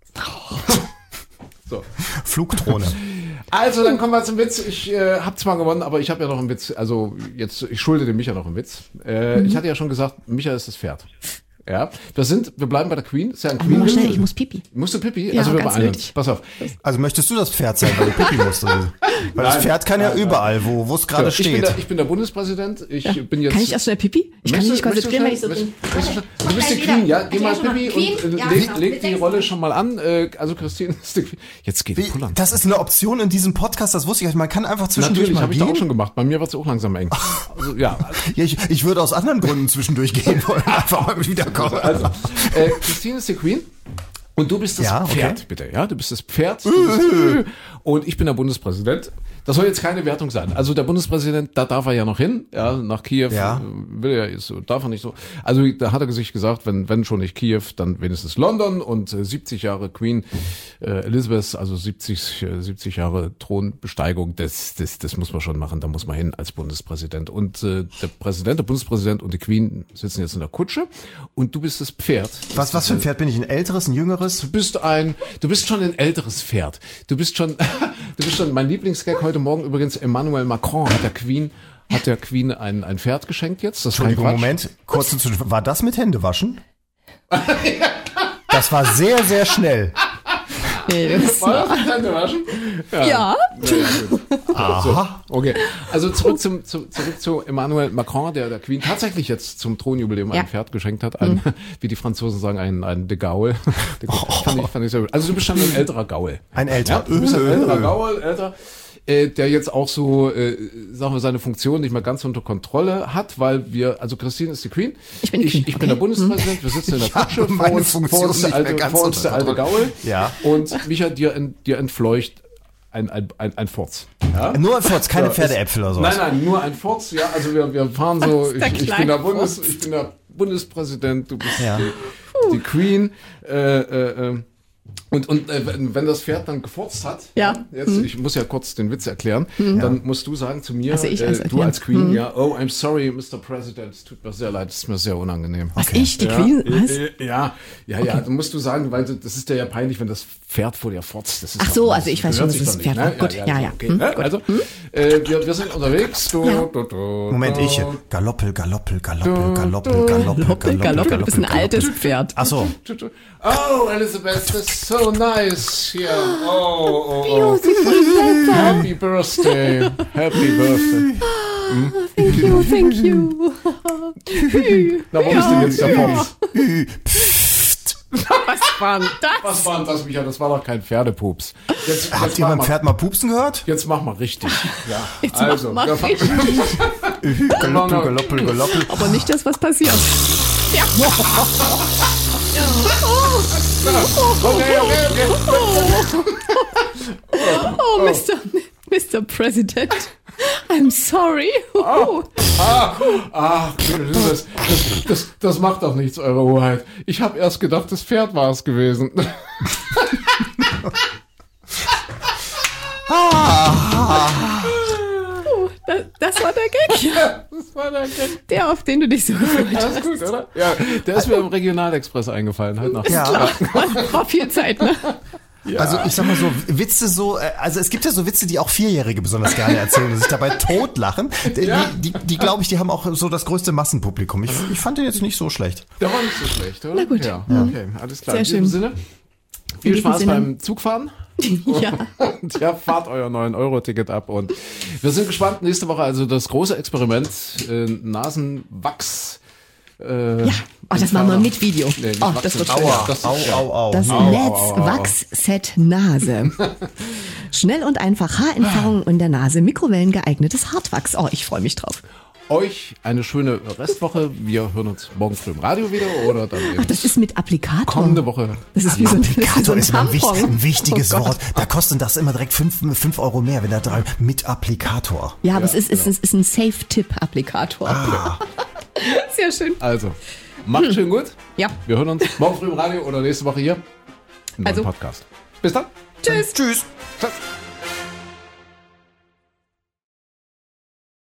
So. Flugthrone. Also, dann kommen wir zum Witz. Ich äh, habe zwar gewonnen, aber ich habe ja noch einen Witz. Also, jetzt, ich schulde dem Micha noch einen Witz. Äh, Mhm. Ich hatte ja schon gesagt, Micha ist das Pferd. Ja, wir sind, wir bleiben bei der Queen. Ist ja ein Aber Queen. mach schnell, ich muss pipi. Musst du Pipi? Ja, also wir ganz beeilen uns. nötig. Pass auf. Also möchtest du das Pferd sein, weil du Pipi musst? Oder? Weil das Nein. Pferd kann ja überall, wo wo es gerade ich, bin steht. der, ich bin der Bundespräsident. Ich bin jetzt. Kann ich erst schnell pipi? Ich kann mich nicht Möchtest du- konzentrieren, wenn ich so möchtest bin. du- möchtest du- Du bist die Queen, ja? Geh mal Pipi und äh, Ja, leg, genau. leg Mit die sechs Rolle Minuten. schon mal an. Äh, Also Christine ist die Queen. Jetzt geht Wie, pullern. das ist eine Option in diesem Podcast, das wusste ich nicht. Man kann einfach zwischendurch Natürlich, mal habe ich da gehen. auch schon gemacht. Bei mir wird es auch langsam eng. Also, ja, Ja, ich, ich würde aus anderen Gründen zwischendurch gehen wollen, einfach mal wiederkommen. also, äh, Christine ist die Queen. Und du bist das Ja, okay. Pferd, bitte, ja? Du bist das Pferd. Du bist, und ich bin der Bundespräsident. Das soll jetzt keine Wertung sein. Also der Bundespräsident, da darf er ja noch hin, ja, nach Kiew. Ja. äh, Will er, ist, so, darf er nicht so. Also da hat er sich gesagt, wenn, wenn schon nicht Kiew, dann wenigstens London und äh, siebzig Jahre Queen äh, Elizabeth, also siebzig, äh, siebzig Jahre Thronbesteigung, das, das, das muss man schon machen, da muss man hin als Bundespräsident. Und äh, der Präsident, der Bundespräsident und die Queen sitzen jetzt in der Kutsche und du bist das Pferd. Was, was für ein Pferd bin ich? Ein älteres, ein jüngeres? Du bist ein, du bist schon ein älteres Pferd. Du bist schon, du bist schon, mein Lieblingsgag heute Morgen übrigens, Emmanuel Macron hat der Queen, hat der Queen ein, ein Pferd geschenkt jetzt. Das ist kein Entschuldigung, Quatsch. Moment. Kurze Zwischenfrage. War das mit Händewaschen? Das war sehr, sehr schnell. Nee, das War das mit Händewaschen? ja. Ja, gut. Aha. So, okay. Also zurück zum zu, zurück zu Emmanuel Macron, der der Queen tatsächlich jetzt zum Thronjubiläum Ja. ein Pferd geschenkt hat, ein, wie die Franzosen sagen, ein ein de Gaul. fand ich fand ich sehr gut. Also du bist schon ein älterer Gaul. Ein älterer. Ja, du bist ein älterer Gaul, älter. Äh, der jetzt auch so, äh, sagen wir, seine Funktion nicht mehr ganz unter Kontrolle hat, weil wir, also Christine ist die Queen, Ich bin die ich, Queen, ich bin okay. der Bundespräsident, wir sitzen in der Kutsche, vor meine uns, Funktion vor uns der nicht mehr alte, ganz vor uns unter der alte Kontrolle. Gaul Ja. und Micha, dir, ent, dir entfleucht ein, ein, ein, ein Furz. Ja? Nur ein Furz, keine Ja, Pferdeäpfel oder sowas. Nein, nein, nur ein Furz, ja, also wir, wir fahren so, ist der ich, ich, bin kleine der Bundes, Furz? ich bin der Bundespräsident, du bist Ja. die, die Queen, äh, äh, äh, Und, und äh, wenn, wenn das Pferd dann gefurzt hat, Ja. jetzt, Hm. ich muss ja kurz den Witz erklären, dann musst du sagen zu mir, Also ich als äh, du erklären. als Queen, ja, oh, I'm sorry, Mister President, es tut mir sehr leid, es ist mir sehr unangenehm. Was, ich, die ja, Queen? Was? äh, äh, Ja, ja, ja, dann musst du sagen, weil du, das ist dir ja peinlich, wenn das Pferd vor dir furzt. Das ist Ach doch- so, das also ich weiß gehört schon, sich dass doch es nicht, Pferd ne? war. Gut, ja, ja. okay, Hm, ne? gut. Also, äh, wir, wir sind unterwegs. Du, Ja. du, du, Moment, du, ich. Galoppel, Galoppel, Galoppel, Galoppel, Galoppel, Galoppel, Galoppel, du bist ein Galoppel. altes Pferd. Ach so. du, du. Oh, Elizabeth, that's so nice here. Oh, oh, oh. Happy birthday. Happy birthday. Thank you, thank you. Na, warum ist denn jetzt der Pops? Was war denn das? Was war denn das, Micha? Das war doch kein Pferdepups. Jetzt, Habt jetzt ihr mach beim mal- Pferd mal pupsen gehört? Jetzt mach mal richtig. Ja. Jetzt also, mach mal wir- richtig. Galoppel, Galoppel, Galoppel. Aber nicht das, was passiert. Ja. Okay, okay, okay. Oh, Mister Mister President. I'm sorry. Oh. Ach, das, das, das, das macht doch nichts, Eure Hoheit. Ich habe erst gedacht, das Pferd war es gewesen. Oh, das, das war der Gag. Das war der Gag. Der, auf den du dich so gefreut hast. Alles gut, oder? Ja, der ist mir im Regionalexpress eingefallen. Halt nach. Ja. War, war viel Zeit, ne? Also ich sag mal so, Witze so, äh, also es gibt ja so Witze, die auch Vierjährige besonders gerne erzählen und sich dabei totlachen. Die, Ja. die, die, die glaube ich, die haben auch so das größte Massenpublikum. Ich, ich fand den jetzt nicht so schlecht. Der war nicht so schlecht, oder? Na gut. Ja, okay, alles klar. Sehr In diesem schön. Sinne, viel diesem Spaß Sinne. beim Zugfahren. Ja. Und ja, fahrt euer neun Euro Ticket ab und wir sind gespannt. Nächste Woche also das große Experiment, äh, Nasenwachs. Äh, Ja. Oh, das machen wir mit Video. Nee, nicht Oh, Wachs das wird und- schön. Aua. Das ist- au, ja. au, au. Das Au, au, au, au. Netzwachs-Set Nase. Schnell und einfach Haarentfernung in der Nase, Mikrowellen geeignetes Hartwachs. Oh, ich freue mich drauf. Euch eine schöne Restwoche. Wir hören uns morgen früh im Radio wieder oder dann eben Ach, das ist mit Applikator. kommende Woche. Das ist wie so, das ist wie so Applikator ein ist immer ein, wichtig, Tampon. ein wichtiges Oh Gott. Wort. Da kostet das immer direkt fünf, fünf Euro mehr, wenn da drei mit Applikator. Ja, aber es ist, ist, ist, ist ein Safe-Tipp-Applikator. Ah. Sehr schön. Also, macht schön gut. Ja. Wir hören uns morgen früh im Radio oder nächste Woche hier im neuen Also. Podcast. Bis dann. Tschüss. Tschüss. Tschüss.